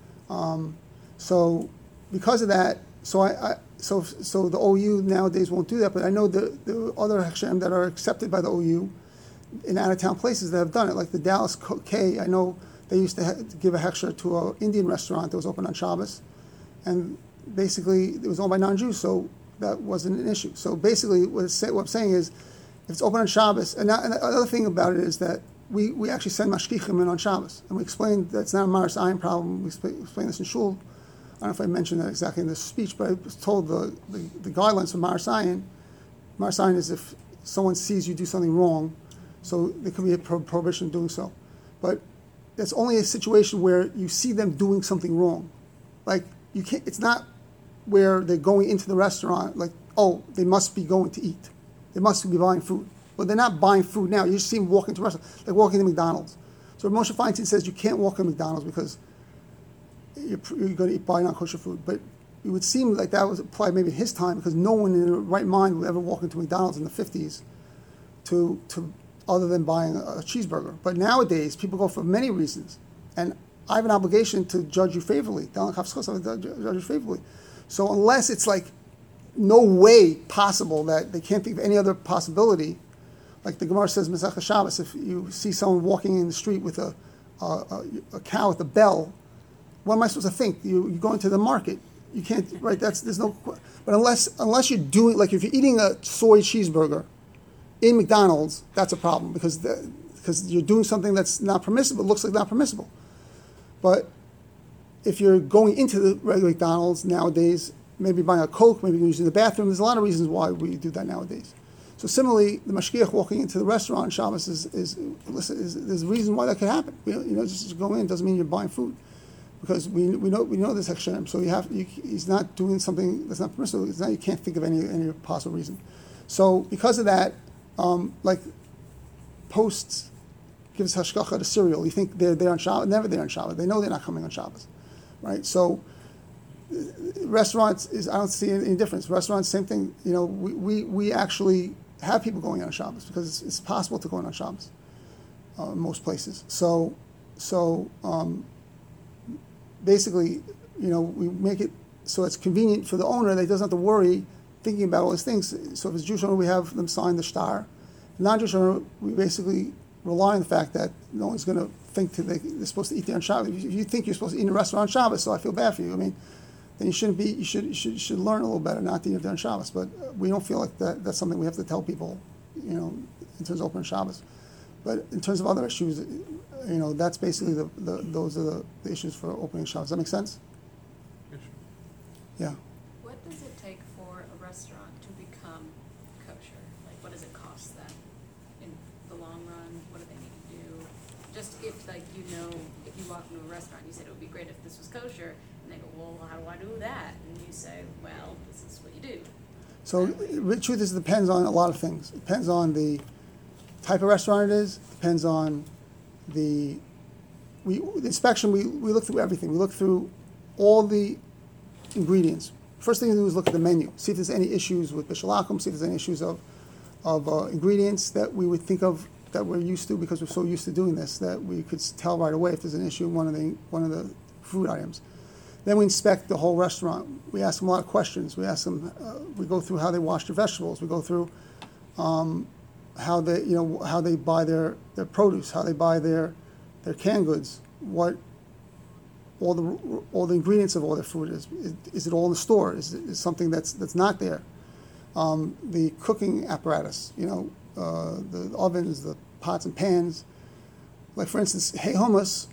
Um, so because of that, so I, I so so the O U nowadays won't do that. But I know the the other hechsherim that are accepted by the O U in out of town places that have done it, like the Dallas K. I know they used to, ha- to give a hechsher to an Indian restaurant that was open on Shabbos, and basically it was owned by non-Jews, so that wasn't an issue. So basically, what, it's say, what I'm saying is, if it's open on Shabbos, and, now, and the other thing about it is that we, we actually send mashkichim in on Shabbos, and we explained that it's not a Maris Ayin problem. We explained, explained this in Shul. I don't know if I mentioned that exactly in this speech, but I was told the, the, the guidelines for Maris Ayin. Maris Ayin is if someone sees you do something wrong, so there could be a pro- prohibition of doing so. But it's only a situation where you see them doing something wrong. Like, you can't, it's not where they're going into the restaurant, like, oh, they must be going to eat. They must be buying food. But they're not buying food now. You just see them walking to a restaurant, like walking to McDonald's. So Moshe Feinstein says you can't walk to McDonald's because you're, you're going to eat buy non-kosher food. But it would seem like that was applied maybe in his time because no one in their right mind would ever walk into McDonald's in the fifties to, to other than buying a, a cheeseburger. But nowadays, people go for many reasons. And I have an obligation to judge you favorably. I have to judge you favorably. So unless it's like no way possible that they can't think of any other possibility, like the Gemara says, Masechah Shabbos, if you see someone walking in the street with a, a, a, a cow with a bell, what am I supposed to think? You, you're going to the market. You can't, right? That's there's no. But unless unless you're doing, like if you're eating a soy cheeseburger in McDonald's, that's a problem because the, because you're doing something that's not permissible. It looks like not permissible. But if you're going into the regular McDonald's nowadays, maybe buying a Coke, maybe using the bathroom, there's a lot of reasons why we do that nowadays. So similarly, the mashgiach walking into the restaurant on Shabbos is, is, is, is there's a reason why that could happen. You know, you know, just go in doesn't mean you're buying food, because we we know we know this hechsherim. So you have you, he's not doing something that's not permissible. It's not, you can't think of any any possible reason. So because of that, um, like Post gives hashgacha to cereal. You think they're there on Shabbos? Never there on Shabbos. They know they're not coming on Shabbos, right? So restaurants is I don't see any difference. Restaurants, same thing. You know, we, we, we actually have people going on Shabbos because it's, it's possible to go in on Shabbos uh, in most places. So so um, basically, you know, we make it so it's convenient for the owner. They doesn't have to worry thinking about all these things. So if it's a Jewish owner, we have them sign the shtar. Non-Jewish owner, we basically rely on the fact that no one's going to think to they, they're supposed to eat there on Shabbos. If you think you're supposed to eat in a restaurant on Shabbos, so I feel bad for you. I mean, then you shouldn't be. You should you should, you should learn a little better not to eat there on Shabbos. But uh, we don't feel like that. That's something we have to tell people, you know, in terms of open Shabbos. But in terms of other issues, you know, that's basically the, the those are the, the issues for opening Shabbos. Does that make sense? Yeah. What does it take for a restaurant to become kosher? Like, what does it cost them in the long run? What do they need to do? Just if, like, you know, if you walk into a restaurant, you said it would be great if this was kosher, and they go, well, how do I do that? And you say, well, this is what you do. So the truth is, it depends on a lot of things. It depends on the type of restaurant it is. Depends on the we the inspection. We, we look through everything. We look through all the ingredients. First thing to do is look at the menu. See if there's any issues with bishul akum. See if there's any issues of of uh, ingredients that we would think of that we're used to because we're so used to doing this that we could tell right away if there's an issue in one of the one of the food items. Then we inspect the whole restaurant. We ask them a lot of questions. We ask them. Uh, we go through how they wash their vegetables. We go through um, how they, you know, how they buy their, their produce, how they buy their their canned goods. What all the all the ingredients of all their food is. Is, is it all in the store? Is it is something that's that's not there? Um, the cooking apparatus. You know, uh, the ovens, the pots and pans. Like for instance, Hey Hummus.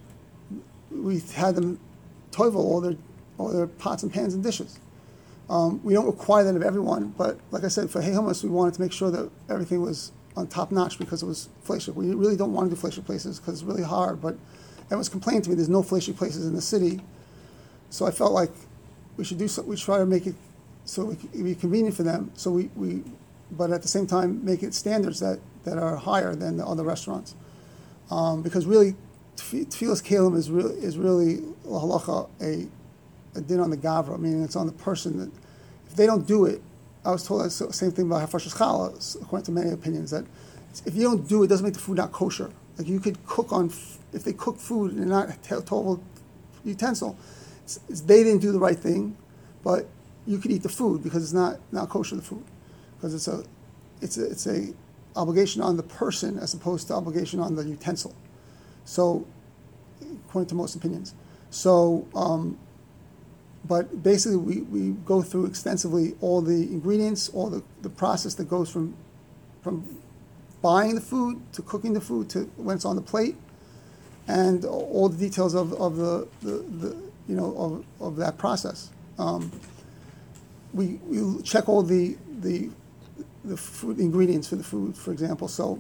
We had them toivel all their all their pots and pans and dishes. Um, we don't require that of everyone, but like I said, for Hey Hummus, we wanted to make sure that everything was on top notch because it was fleishik. We really don't want to do fleishik places because it's really hard, but everyone's complaining to me there's no fleishik places in the city. So I felt like we should do so. We try to make it so it would be convenient for them. So we, we but at the same time make it standards that, that are higher than the other restaurants. Um, because really, Tfilas Kalim is really is really halacha a, a din on the gavra, meaning it's on the person that if they don't do it, I was told the same thing about Hafashas Challah, according to many opinions, that if you don't do it, it doesn't make the food not kosher. Like you could cook on, if they cook food and not total utensil, it's, it's, they didn't do the right thing, but you could eat the food because it's not not kosher the food, because it's a it's a, it's a obligation on the person as opposed to obligation on the utensil. So, according to most opinions. So, um, but basically we, we go through extensively all the ingredients, all the, the process that goes from from buying the food to cooking the food to when it's on the plate, and all the details of, of the, the, the you know of, of that process. Um, we, we check all the the the food ingredients for the food, for example. So,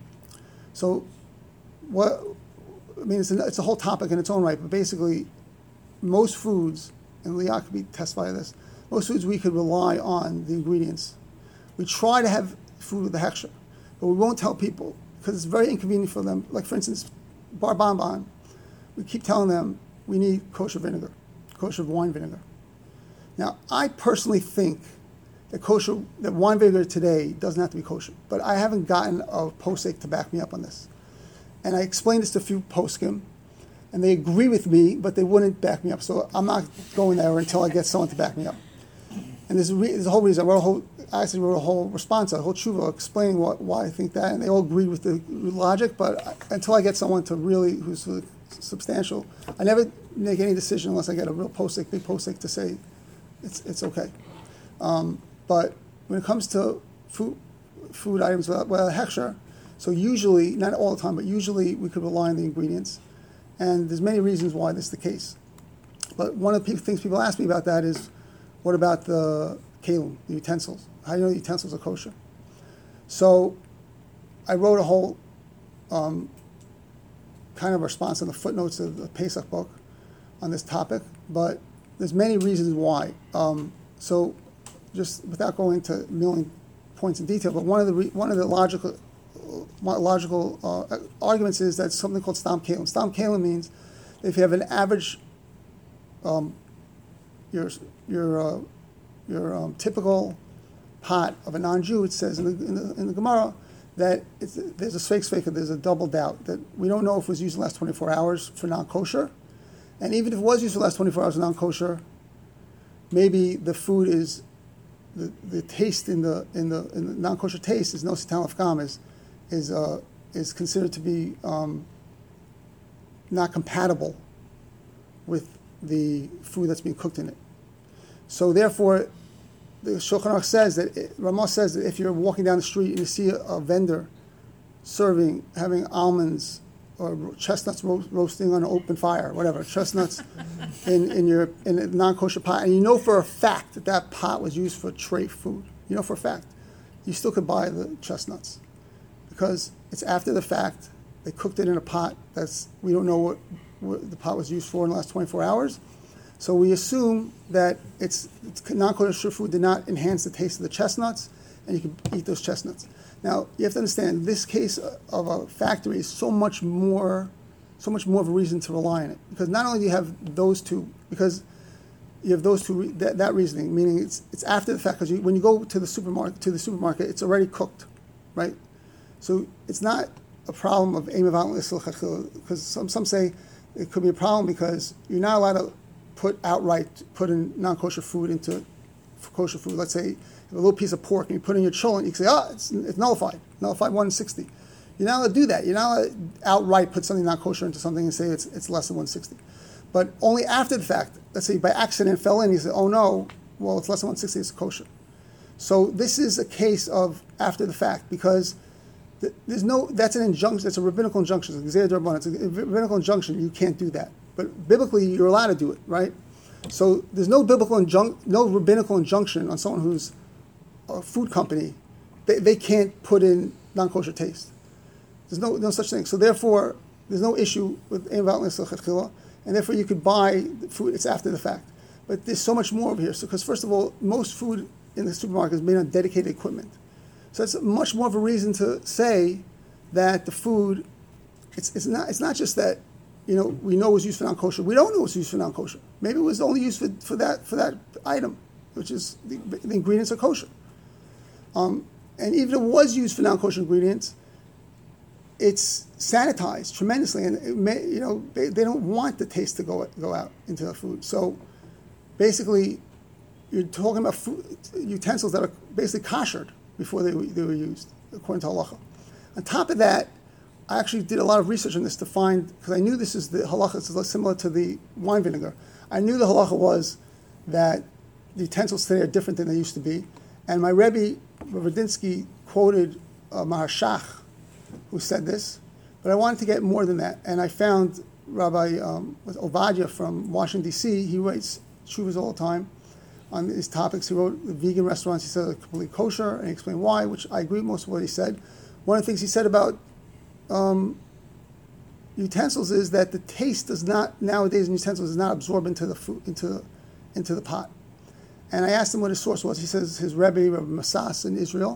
so what I mean, it's a, it's a whole topic in its own right. But basically, most foods, and Leah could be testify to this. Most foods we could rely on the ingredients. We try to have food with the hechsher, but we won't tell people because it's very inconvenient for them. Like for instance, bar bonbon, we keep telling them we need kosher vinegar, kosher wine vinegar. Now, I personally think that kosher, that wine vinegar today doesn't have to be kosher, but I haven't gotten a posek to back me up on this. And I explained this to a few poskim, and they agree with me, but they wouldn't back me up. So I'm not going there until I get someone to back me up. And there's a, re- there's a whole reason. I wrote a whole, I actually wrote a whole response, a whole tshuva explaining what, why I think that, and they all agreed with the logic. But I, until I get someone to really who's uh, substantial, I never make any decision unless I get a real posek, big posek to say it's it's okay. Um, but when it comes to food food items without, without hechsher, so usually, not all the time, but usually we could rely on the ingredients. And there's many reasons why this is the case. But one of the things people ask me about that is, what about the kalim, the utensils? How do you know the utensils are kosher? So I wrote a whole um, kind of response in the footnotes of the Pesach book on this topic, but there's many reasons why. Um, so just without going into a million points in detail, but one of the re- one of the logical logical uh, arguments is that something called stam kalim. Stam kalim means that if you have an average, um, your your uh, your um, typical pot of a non-Jew, it says in the in the, in the Gemara that it's, there's a sveik sveika, there's a double doubt that we don't know if it was used in the last twenty-four hours for non-kosher, And even if it was used for the last twenty-four hours non-kosher, maybe the food is, the, the taste in the in the, in the non-kosher taste is no sitan lefkam, is is uh, is considered to be um, not compatible with the food that's being cooked in it. So therefore, the Shulchan Aruch says that, Ramah says that if you're walking down the street and you see a, a vendor serving, having almonds or chestnuts ro- roasting on an open fire, whatever, chestnuts in, in your in a non-kosher pot, and you know for a fact that that pot was used for treif food, you know for a fact, you still could buy the chestnuts because it's after the fact. They cooked it in a pot that's, we don't know what, what the pot was used for in the last twenty-four hours. So we assume that it's, it's non-kosher food did not enhance the taste of the chestnuts, and you can eat those chestnuts. Now, you have to understand, this case of a factory is so much more, so much more of a reason to rely on it. Because not only do you have those two, because you have those two, re- that, that reasoning, meaning it's it's after the fact, because you, when you go to the supermarket, to the supermarket, it's already cooked, right? So it's not a problem of aim of because some some say it could be a problem because you're not allowed to put outright put in non-kosher food into kosher food. Let's say you have a little piece of pork and you put it in your cholent, you can say, oh, it's, it's nullified, nullified one sixty. You're not allowed to do that. You're not allowed to outright put something not kosher into something and say it's it's less than one sixty. But only after the fact, let's say by accident it fell in, you say, oh no, well it's less than one sixty, it's kosher. So this is a case of after the fact because there's no, that's an injunction, it's a rabbinical injunction, it's a it's a rabbinical injunction, you can't do that. But biblically, you're allowed to do it, right? So there's no biblical injunction, no rabbinical injunction on someone who's a food company, they, they can't put in non-kosher taste. There's no no such thing. So therefore, there's no issue with Ein V'Al Nisel Chetchila, and therefore you could buy the food, it's after the fact. But there's so much more over here, so because first of all, most food in the supermarket is made on dedicated equipment. So it's much more of a reason to say that the food, it's it's not it's not just that, you know, we know it was used for non-kosher. We don't know it was used for non-kosher. Maybe it was only used for, for that for that item, which is the, the ingredients are kosher. Um, and even if it was used for non-kosher ingredients, it's sanitized tremendously, and it may, you know they, they don't want the taste to go go out into the food. So basically, you're talking about food, utensils that are basically koshered before they, they were used, according to halacha. On top of that, I actually did a lot of research on this to find, because I knew this is the halacha, it's similar to the wine vinegar. I knew the halacha was that the utensils today are different than they used to be. And my Rebbe, Radinsky, quoted uh, Maharshach, who said this, but I wanted to get more than that. And I found Rabbi um, Ovadia from Washington, D C, he writes shuvas all the time on these topics. He wrote the vegan restaurants, he said are completely kosher, and he explained why, which I agree with most of what he said. One of the things he said about um, utensils is that the taste does not, nowadays in utensils, does not absorb into the food, into, into the pot. And I asked him what his source was. He says his Rebbe, Rebbe Masas in Israel.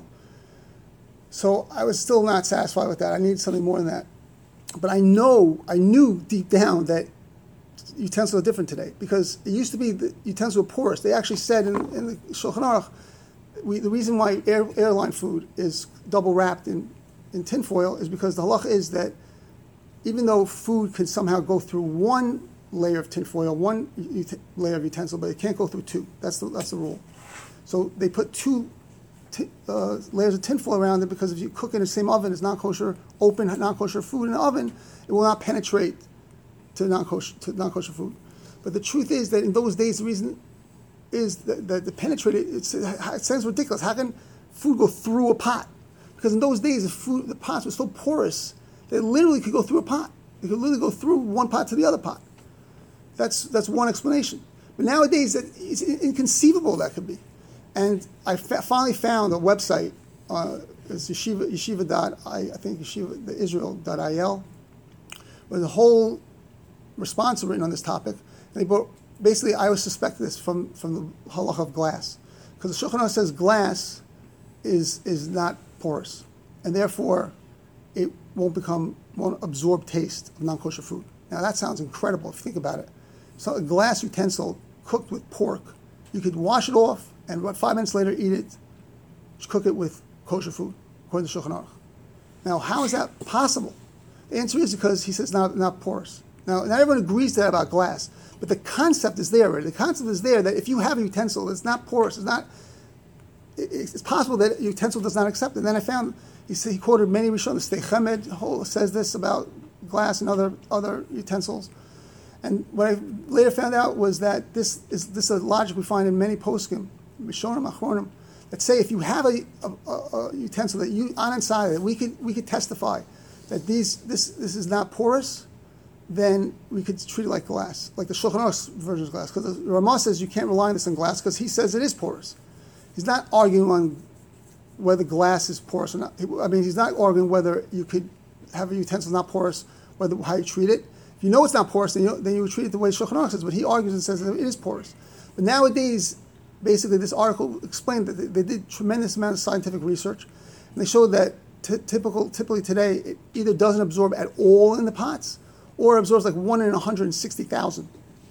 So I was still not satisfied with that. I needed something more than that. But I know, I knew deep down that utensils are different today, because it used to be that utensils were porous. They actually said in, in the Shulchan Aruch, we, the reason why air, airline food is double wrapped in, in tinfoil is because the halach is that even though food can somehow go through one layer of tinfoil, one ut- layer of utensil, but it can't go through two. That's the, that's the rule. So they put two t- uh, layers of tinfoil around it, because if you cook in the same oven as non-kosher, open non-kosher food in the oven, it will not penetrate to non-kosher, to non-kosher food. But the truth is that in those days, the reason is that, that the penetrated, it's, it sounds ridiculous. How can food go through a pot? Because in those days, the food, the pots were so porous that it literally could go through a pot. It could literally go through one pot to the other pot. That's that's one explanation. But nowadays, that it's inconceivable that could be. And I fa- finally found a website, uh, it's yeshiva, yeshiva dot I, I think yeshiva, the Israel dot I L, where the whole response written on this topic. And they brought, basically, I always suspect this from, from the halach of glass. Because the Shulchan Aruch says glass is is not porous. And therefore, it won't become, won't absorb taste of non-kosher food. Now that sounds incredible if you think about it. So a glass utensil cooked with pork, you could wash it off and about five minutes later eat it, cook it with kosher food, according to Shulchan Aruch. Now how is that possible? The answer is because he says not, not porous. Now, not everyone agrees to that about glass, but the concept is there. The concept is there that if you have a utensil that's not porous, it's not, it- it's possible that a utensil does not accept it. And then I found, he said, he quoted many Rishonim. Stei Chemed says this about glass and other, other utensils. And what I later found out was that this is, this is a logic we find in many poskim, Rishonim, Achronim, that say if you have a, a, a, a utensil that you, on inside of it, we could, we could testify that these, this, this is not porous, then we could treat it like glass, like the Shulchan Aruch version of glass. Because the Ramah says you can't rely on this on glass because he says it is porous. He's not arguing on whether glass is porous or not. I mean, he's not arguing whether you could have a utensil not porous, whether how you treat it. If you know it's not porous, then you, then you would treat it the way Shulchan Aruch says. But he argues and says that it is porous. But nowadays, basically, this article explained that they, they did tremendous amount of scientific research, and they showed that t- typical, typically today, it either doesn't absorb at all in the pots, or absorbs like one in one hundred sixty thousand,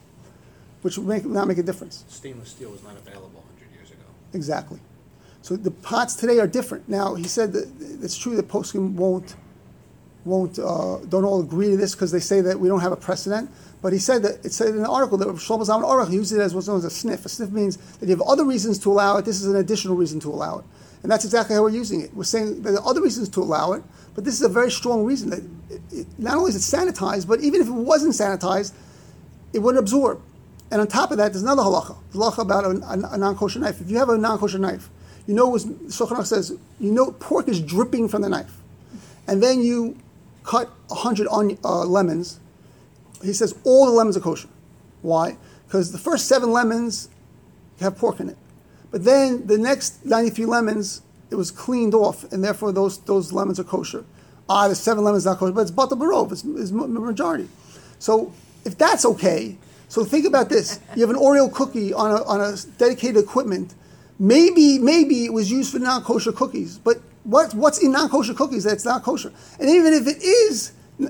which would make, not make a difference. Stainless steel was not available one hundred years ago. Exactly. So the pots today are different. Now, he said that it's true that poskim won't, won't uh, don't all agree to this because they say that we don't have a precedent. But he said that, it said in the article that Shlomo Zalman Aruch used it as what's known as a sniff. A sniff means that you have other reasons to allow it. This is an additional reason to allow it. And that's exactly how we're using it. We're saying that there are other reasons to allow it, but this is a very strong reason that it, it, not only is it sanitized, but even if it wasn't sanitized, it wouldn't absorb. And on top of that, there's another halacha. The halacha about a, a, a non-kosher knife. If you have a non-kosher knife, you know, was Shulchan Aruch says, you know, pork is dripping from the knife, and then you cut a hundred on uh, lemons. He says all the lemons are kosher. Why? Because the first seven lemons have pork in it, but then the next ninety-three lemons, it was cleaned off, and therefore those those lemons are kosher. Ah, the seven lemons not kosher, but it's bata barov, it's, it's majority. So if that's okay, so think about this: you have an Oreo cookie on a on a dedicated equipment. Maybe maybe it was used for non-kosher cookies, but what what's in non-kosher cookies that's not kosher? And even if it is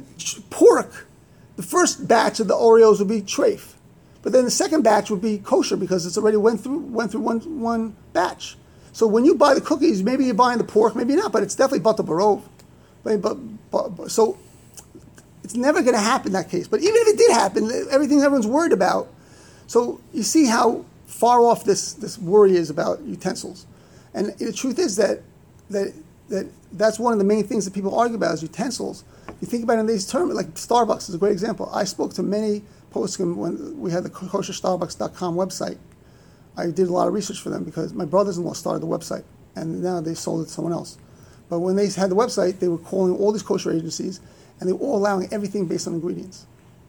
pork, the first batch of the Oreos would be treif, but then the second batch would be kosher because it's already went through went through one one batch. So when you buy the cookies, maybe you're buying the pork, maybe not, but it's definitely bata barov. But, but, but, so it's never going to happen in that case. But even if it did happen, everything everyone's worried about. So you see how far off this, this worry is about utensils. And the truth is that, that that that's one of the main things that people argue about is utensils. You think about it in these terms, like Starbucks is a great example. I spoke to many poskim when we had the kosher starbucks dot com website. I did a lot of research for them because my brothers-in-law started the website, and now they sold it to someone else. But when they had the website, they were calling all these kosher agencies, and they were all allowing everything based on ingredients.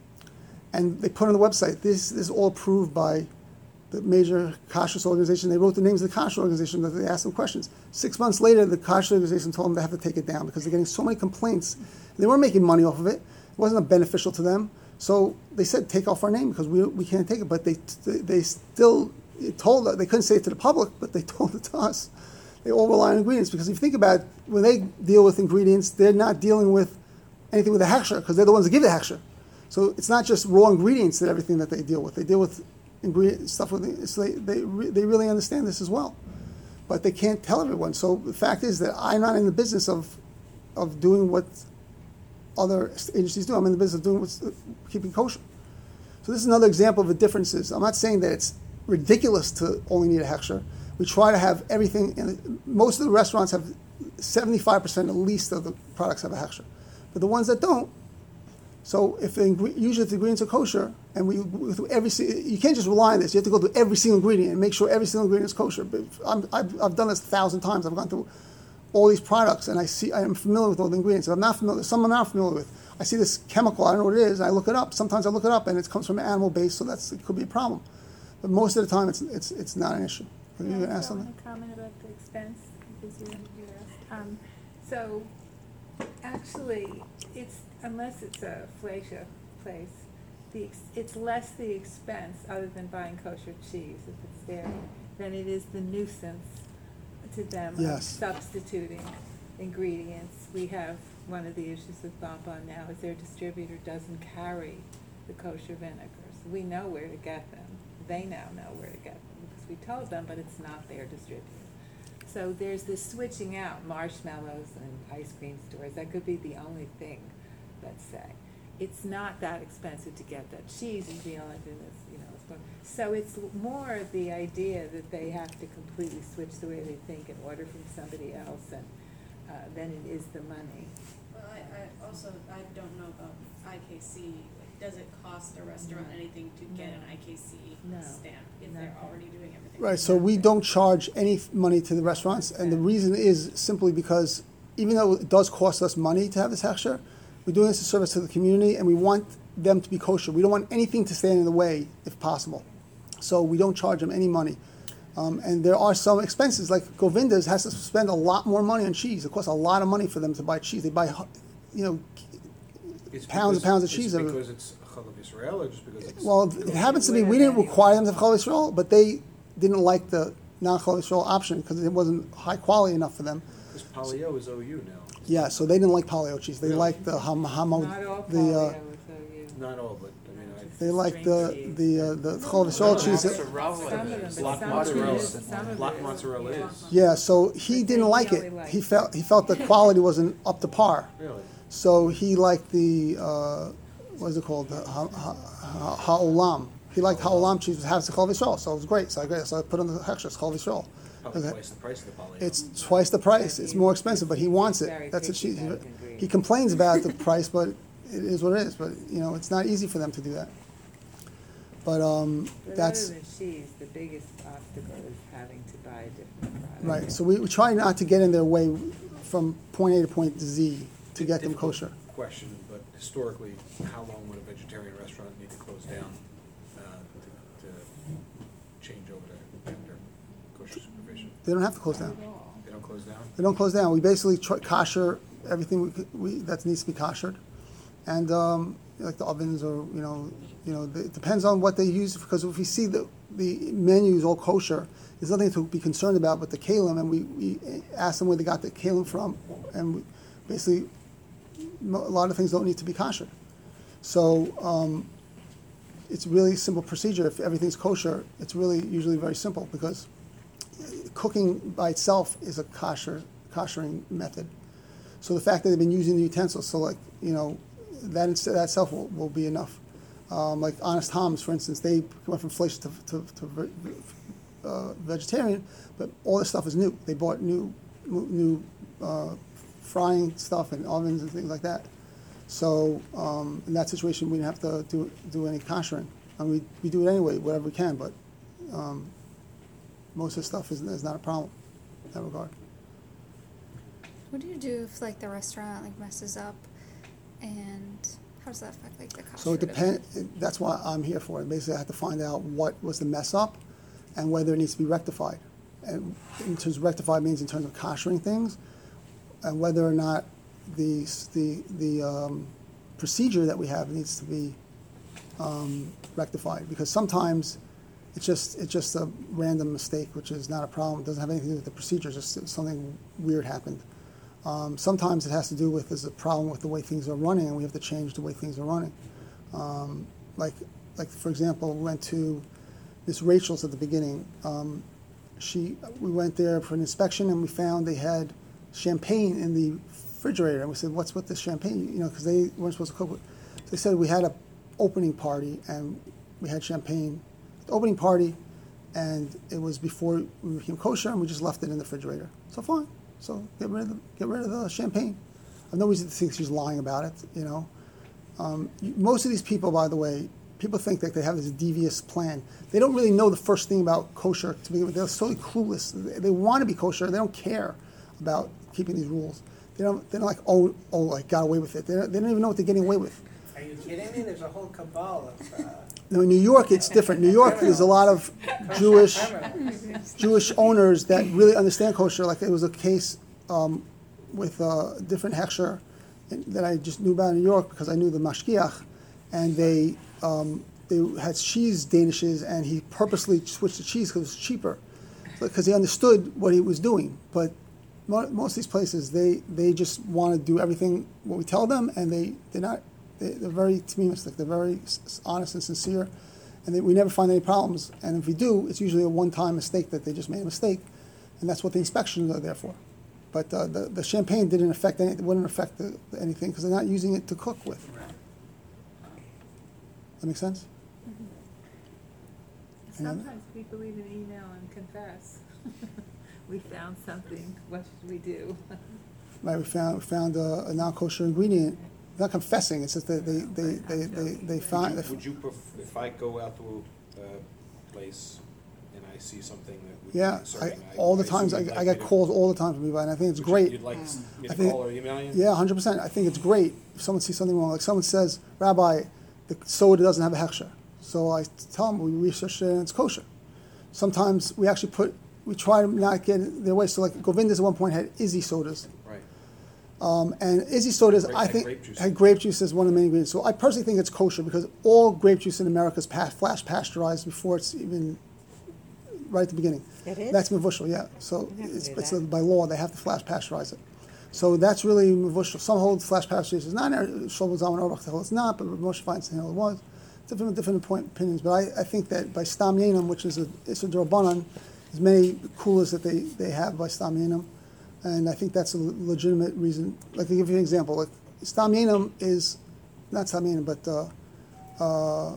And they put on the website, this, this is all approved by the major kashrus organization. They wrote the names of the kashrus organization that they asked them questions. Six months later, the kashrus organization told them they have to take it down because they're getting so many complaints. They weren't making money off of it. It wasn't beneficial to them. So they said, take off our name because we, we can't take it. But they, they, they still told us, they couldn't say it to the public, but they told it to us. They all rely on ingredients because if you think about it, when they deal with ingredients, they're not dealing with anything with a hechsher because they're the ones that give the hechsher. So it's not just raw ingredients that everything that they deal with. They deal with ingredient stuff with so they they, re, they really understand this as well, but they can't tell everyone. So the fact is that I'm not in the business of of doing what other agencies do. I'm in the business of doing what's keeping kosher. So this is another example of the differences. I'm not saying that it's ridiculous to only need a hechsher. We try to have everything. In, most of the restaurants have seventy-five percent at least of the products have a hechsher, but the ones that don't. So if the, usually if the ingredients are kosher, and we with every you can't just rely on this. You have to go through every single ingredient and make sure every single ingredient is kosher. But I'm, I've, I've done this a thousand times. I've gone through all these products, and I see I am familiar with all the ingredients. If I'm not familiar, some I'm not familiar with. I see this chemical. I don't know what it is. I look it up. Sometimes I look it up, and it comes from an animal base, so that's it could be a problem. But most of the time, it's it's it's not an issue. Are you going to ask something? Want to comment about the expense because you you asked. Um, so actually, it's unless it's a fleisha place, the ex, it's less the expense other than buying kosher cheese if it's there than it is the nuisance to them Yes. of substituting ingredients. We have one of the issues with Bonbon now is their distributor doesn't carry the kosher vinegars. We know where to get them. They now know where to get them because we told them, but it's not their distributor. So there's this switching out marshmallows and ice cream stores. That could be the only thing, let's say. it's not that expensive to get that cheese is the only thing that's, you know, it's going- so it's l- more the idea that they have to completely switch the way they think and order from somebody else and, uh, than it is the money. Well, I, I also, I don't know about I K C, like, does it cost a restaurant No. anything to get an No. I K C No. stamp if they're Nothing. already doing everything? Right, so we don't charge any f- money to the restaurants, and the reason is simply because even though it does cost us money to have this hechsher, we're doing this as a service to the community, and we want them to be kosher. We don't want anything to stand in the way, if possible. So we don't charge them any money. Um, and there are some expenses, like Govinda's has to spend a lot more money on cheese. It costs a lot of money for them to buy cheese. They buy, hu- you know, It's Pounds and because- pounds of cheese It's every- because it's Chalav Yisrael, or just because it's? well, it happens to be, we didn't require them to have Chalav Yisrael, but they didn't like the non-Chalav Yisrael option because it wasn't high quality enough for them. Because Paleo is O U now. Yeah, so they didn't like paleo cheese. They Really? liked the ham, hamo, Not all the, uh, paleo is O U. Not all, but, I mean, I. they liked the, String the, uh, the chalav Yisrael cheese. that- Mozzarella Some of them, is. but Block some mozzarella. of it is- some of Block it is- mozzarella yeah. is. Yeah, so he But didn't they like really it. liked He it. felt, he felt the quality wasn't up to par. Really? So he liked the, uh, what is it called, the ha- ha- ha- ha'olam. He liked ha'olam cheese, it has the chalav Yisrael, so it was great. So I, so I put on the hechsher, chalav Yisrael. Probably Okay. twice the price of the Paleo. It's twice the price. It's more expensive, but he wants it. Very That's a picky cheese. about the ingredients. He complains about the price, but it is what it is. But you know, it's not easy for them to do that. But um, But that's other than cheese, the biggest obstacle is having to buy a different product. right. So we, we try not to get in their way from point A to point Z to get them Difficult kosher. Question, but historically, how long would a vegetarian restaurant need to close down uh, to, to change over to under kosher supervision? They don't have to close down. They don't close down? They don't close down. We basically try, kosher everything we, c- we that needs to be koshered, and um, like the ovens or you know, you know, the, it depends on what they use. Because if we see the the menu is all kosher, there's nothing to be concerned about but the kalim, and we, we ask them where they got the kalim from, and we basically mo- a lot of things don't need to be kosher. So um, it's really a simple procedure. If everything's kosher, it's really usually very simple because cooking by itself is a kosher koshering method. So the fact that they've been using the utensils, so like you know, that ins- that itself will, will be enough. Um, like Honest Tom's, for instance, they went from flesh to, to, to ve- uh, vegetarian, but all this stuff is new. They bought new new uh, frying stuff and ovens and things like that. So um, in that situation, we didn't have to do do any koshering. And we we do it anyway, whatever we can, but. Um, most of the stuff is, is not a problem in that regard. What do you do if like the restaurant like messes up, and how does that affect like the cost? So it depends. That's why I'm here for it. Basically, I have to find out what was the mess up, and whether it needs to be rectified. And in terms of rectified means in terms of koshering things, and whether or not the the the um, procedure that we have needs to be um, rectified. Because sometimes it's just it's just a random mistake, which is not a problem. It doesn't have anything to do with the procedure. Just something weird happened. Um, sometimes it has to do with there's a problem with the way things are running, and we have to change the way things are running. Um, like like for example, we went to Miss Rachel's at the beginning. Um, she we went there for an inspection, and we found they had champagne in the refrigerator, and we said, "What's with this champagne?" You know, because they weren't supposed to cook with. So they said we had a opening party, and we had champagne. The opening party, and it was before we became kosher, and we just left it in the refrigerator. So fine. So get rid of the, get rid of the champagne. I have no reason to think she's lying about it. You know, um, you- most of these people, by the way, people think that they have this devious plan. They don't really know the first thing about kosher to begin with. They're totally clueless. They, they want to be kosher. They don't care about keeping these rules. They don't. They don't like oh oh like got away with it. They don't, they don't even know what they're getting away with. Are you kidding me? There's a whole cabal of uh, Now, in New York, it's different. New York, there's a lot of Jewish criminals. Jewish owners that really understand kosher. Like there was a case um, with a different hechsher that I just knew about in New York because I knew the mashgiach, and they um, they had cheese danishes, and he purposely switched to cheese because it was cheaper, because he understood what he was doing. But mo- most of these places, they they just want to do everything what we tell them, and they they're not. They, they're very tamimistic. They're very s- s- honest and sincere, and they, we never find any problems. And if we do, it's usually a one-time mistake that they just made a mistake, and that's what the inspections are there for. But uh, the the champagne didn't affect any. It wouldn't affect the, the anything because they're not using it to cook with. That make sense? Any other- Sometimes people even email and confess. We found something, what should we do? Right, we found, we found a, a non-kosher ingredient, not confessing, it's just that they, they, they, they, they find, Would you, pref- if I go out to a, uh place and I see something that would be yeah, I, concerning, I. all the I times, I, assume you'd I like get me to- calls all the time from people, and I think it's would you- great. You'd like s- me I to think- call or email you? Yeah, hundred percent. I think it's great if someone sees something wrong. Like someone says, Rabbi, the soda doesn't have a hechsher. So I tell them we researched it and it's kosher. Sometimes we actually put, we try to not get in their way. So like Govinda's at one point had Izzy sodas. Right. Um, and Izzy sodas, Grape- I had think, grape juice. had grape juice as one of the main ingredients. So I personally think it's kosher because all grape juice in America is pa- flash pasteurized before it's even right at the beginning. It is? That's mevushal, yeah. So I never it's, knew it's that. by law they have to flash pasteurize it. So that's really mevushal. Some hold flash pasteurization is not. Shlomo Zalman Auerbach held it's not, but Moshe Feinstein held it was. Different different point, opinions, but I, I think that by Stam Yenam, which is a Issur D'Rabbanan, there's many coolers that they, they have by Stam Yenam, and I think that's a legitimate reason. Like to give you an example, like Stam Yenam is not Stam Yenam, but uh, uh,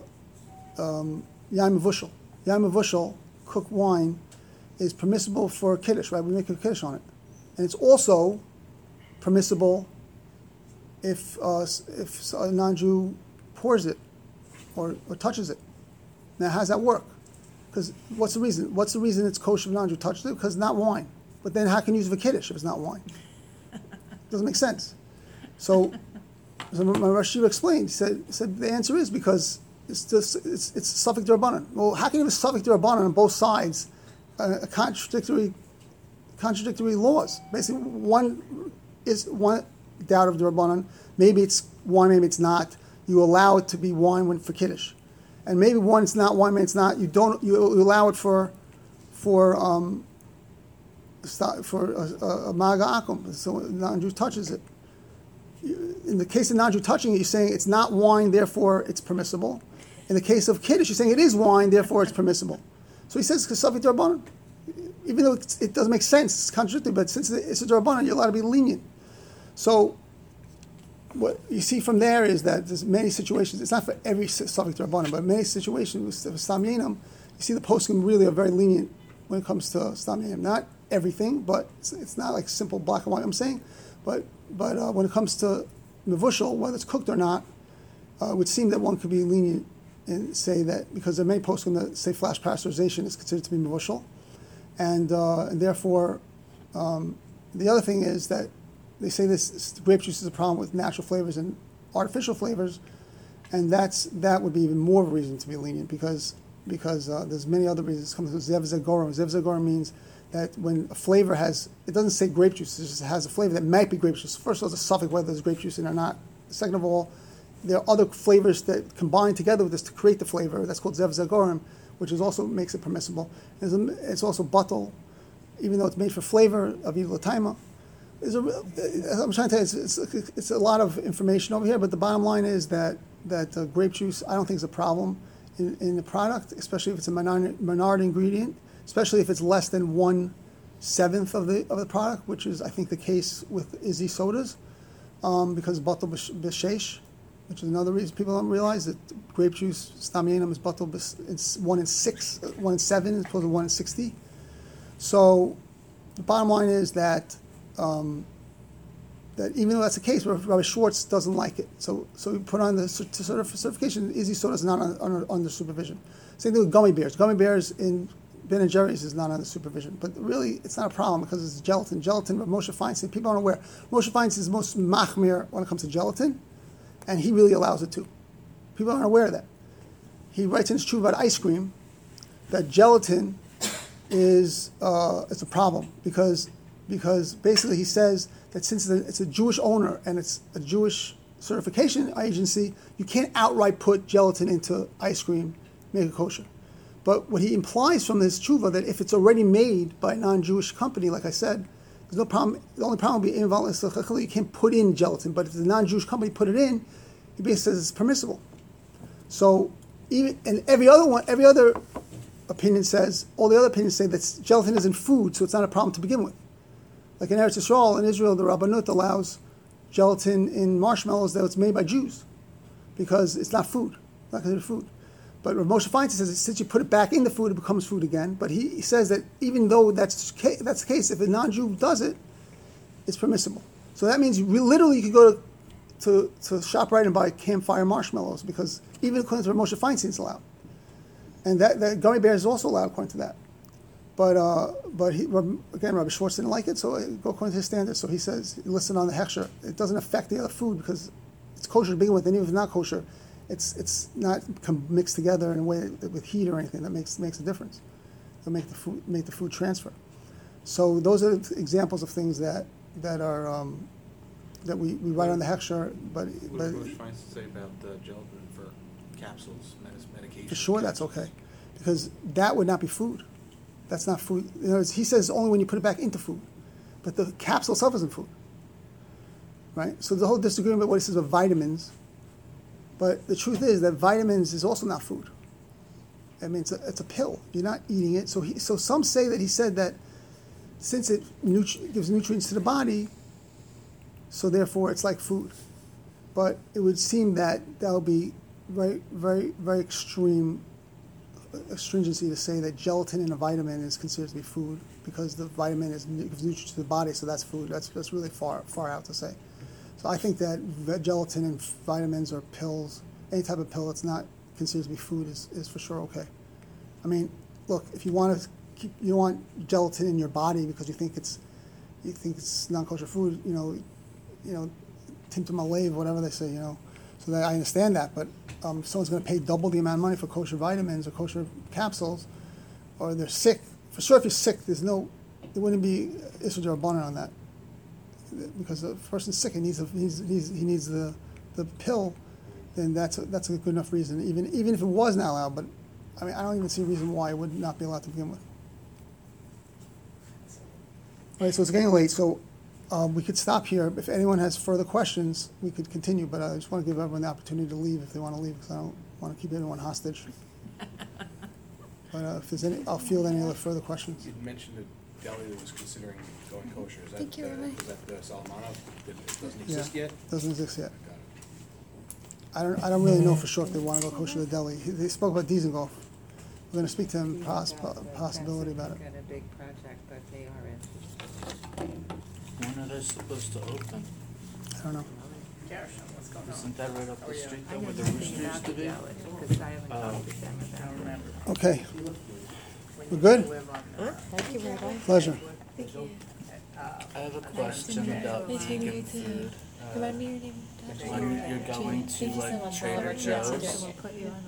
um, Yaim Mevushal. Yaim Mevushal, cooked wine, is permissible for Kiddush, right? We make a Kiddush on it. And it's also permissible if, uh, if a non-Jew pours it or, or touches it. Now, how does that work? Because what's the reason? What's the reason it's kosher if a non-Jew touches it? Because it's not wine. But then how can you use it for Kiddush if it's not wine? Doesn't make sense. So, so my Rosh Yeshiva explained, he said, he said the answer is because it's just, it's, it's Suffolk D'Rabbanan. Well, how can you have a Suffolk D'Rabbanan on both sides, uh, a contradictory contradictory laws? Basically, one is one doubt of the Rabbanan. Maybe it's wine, maybe it's not. You allow it to be wine when for Kiddush, and maybe one it's not wine, maybe it's not. You don't. You, you allow it for for um, sta- for a, a, a maga akum. So a non-Jew touches it. You- In the case of non-Jew touching it, you're saying it's not wine, therefore it's permissible. In the case of Kiddush, you're saying it is wine, therefore it's permissible. So he says, "Kasafit Rabbanan." Even though it's, it doesn't make sense, it's contradictory, but since it's a D'Rabbanan, you're allowed to be lenient. So what you see from there is that there's many situations, it's not for every Suffolk D'Rabbanan, but many situations with Stam Yenam, you see the poskim really are very lenient when it comes to Stam Yenam. Not everything, but it's, it's not like simple black and white, I'm saying. But but uh, when it comes to mevushal, whether it's cooked or not, uh, it would seem that one could be lenient and say that, because there are many poskim that say flash pasteurization is considered to be mevushal. And, uh, and therefore, um, the other thing is that they say this grape juice is a problem with natural flavors and artificial flavors, and that's that would be even more of a reason to be lenient because because uh, there's many other reasons. It comes with zev zagorim. Zev zagorim means that when a flavor has, it doesn't say grape juice, it just has a flavor that might be grape juice. First of all, it's a suffix whether there's grape juice in it or not. Second of all, there are other flavors that combine together with this to create the flavor. That's called zev zagorim, which is also makes it permissible. It's, a, it's also bottle, even though it's made for flavor of Yidlataima. I'm trying to tell you, it's, it's, it's a lot of information over here, but the bottom line is that, that uh, grape juice, I don't think is a problem in, in the product, especially if it's a minority, minority ingredient, especially if it's less than one seventh of the of the product, which is, I think, the case with Izzy sodas, um, because bottle b'sheish, which is another reason people don't realize that grape juice, Stam Yenam, is bottle it's one in six, one in seven, as opposed to one in sixty. So the bottom line is that um, that even though that's the case, Rabbi Schwartz doesn't like it. So so we put on the cert- certif- certification. Izzy soda is not on, under, under supervision. Same thing with gummy bears. Gummy bears in Ben and Jerry's is not under supervision. But really, it's not a problem because it's gelatin. Gelatin, Moshe Feinstein, people aren't aware. Moshe Feinstein is the most machmir when it comes to gelatin, and he really allows it too. People aren't aware of that. He writes in his truth about ice cream that gelatin is uh, it's a problem because because basically he says that since it's a Jewish owner and it's a Jewish certification agency, you can't outright put gelatin into ice cream, make it kosher. But what he implies from this tshuva that if it's already made by a non-Jewish company, like I said, there's no problem. The only problem would be involuntary. You can't put in gelatin, but if the non-Jewish company put it in, he basically says it's permissible. So even and every other one, every other opinion says, all the other opinions say that gelatin isn't food, so it's not a problem to begin with. Like in Eretz Yisrael, in Israel, the Rabbanut allows gelatin in marshmallows that it's made by Jews because it's not food. not considered food. But Rav Moshe Feinstein says that since you put it back in the food, it becomes food again. But he, he says that even though that's ca- that's the case, if a non-Jew does it, it's permissible. So that means you re- literally you could go to, to, to ShopRite and buy campfire marshmallows, because even according to Rav Moshe Feinstein, it's allowed. And that, that gummy bears is also allowed according to that. But uh, but he, again, Rabbi Schwartz didn't like it, so it go according to his standards. So he says, listed on the hechsher, it doesn't affect the other food because it's kosher to begin with, and even if it's not kosher, it's it's not com- mixed together in a way that, with heat or anything that makes makes a difference. It'll make the food make the food transfer. So those are examples of things that that are um, that we, we write on the hechsher, but What but does Rosh Feinstein say about uh, gelatin for capsules, medis- medication? for sure that's capsules? okay, because that would not be food. That's not food. In other words, he says only when you put it back into food, but the capsule itself isn't food, right? So the whole disagreement about what he says about vitamins, but the truth is that vitamins is also not food. I mean, it's a, it's a pill. You're not eating it. So he, so some say that he said that since it nutri- gives nutrients to the body, so therefore it's like food. But it would seem that that would be very, very, very extreme stringency to say that gelatin in a vitamin is considered to be food because the vitamin is gives nutrients to the body, so that's food. That's that's really far far out to say. So I think that ve- gelatin and vitamins or pills, any type of pill that's not considered to be food is, is for sure okay. I mean, look, if you want to keep, you don't want gelatin in your body because you think it's you think it's non-kosher food, you know, you know, timtum alev, whatever they say, you know. So that I understand that, but um, if someone's going to pay double the amount of money for kosher vitamins or kosher capsules, or they're sick, for sure if you're sick, there's no, there wouldn't be issue or abundant on that. Because the person's sick and needs, a, needs, needs he needs the, the pill, then that's a, that's a good enough reason, even even if it was not allowed. But I mean, I don't even see a reason why it would not be allowed to begin with. All right, so it's getting late, so um, we could stop here. If anyone has further questions, we could continue, but I just want to give everyone the opportunity to leave if they want to leave, because I don't want to keep anyone hostage. But uh, if there's any, I'll field any other further questions. You mentioned a deli that was considering going kosher. Is that, Thank you, uh, Rabbi. is that the Salamano? That it doesn't Yeah. exist yet? Doesn't exist yet. Got it. I don't, I don't really know for sure if they want to go kosher to the deli. He- They spoke about Dizengoff. We're going to speak to him, poss- possibility about it. Got a big project, but they are interested. When are they supposed to open? I don't know. what's going Isn't that right up the street I though know where the nothing rooster about used the to be? deli, because I haven't Oh. talked with them about it. Okay, When We're you good? live on the- Huh? Thank you, Rabbi. pleasure. I have a question about vegan food. Uh, Remind me your name. When you're going to Thank you so like much. Trader Yes, I Joe's, do.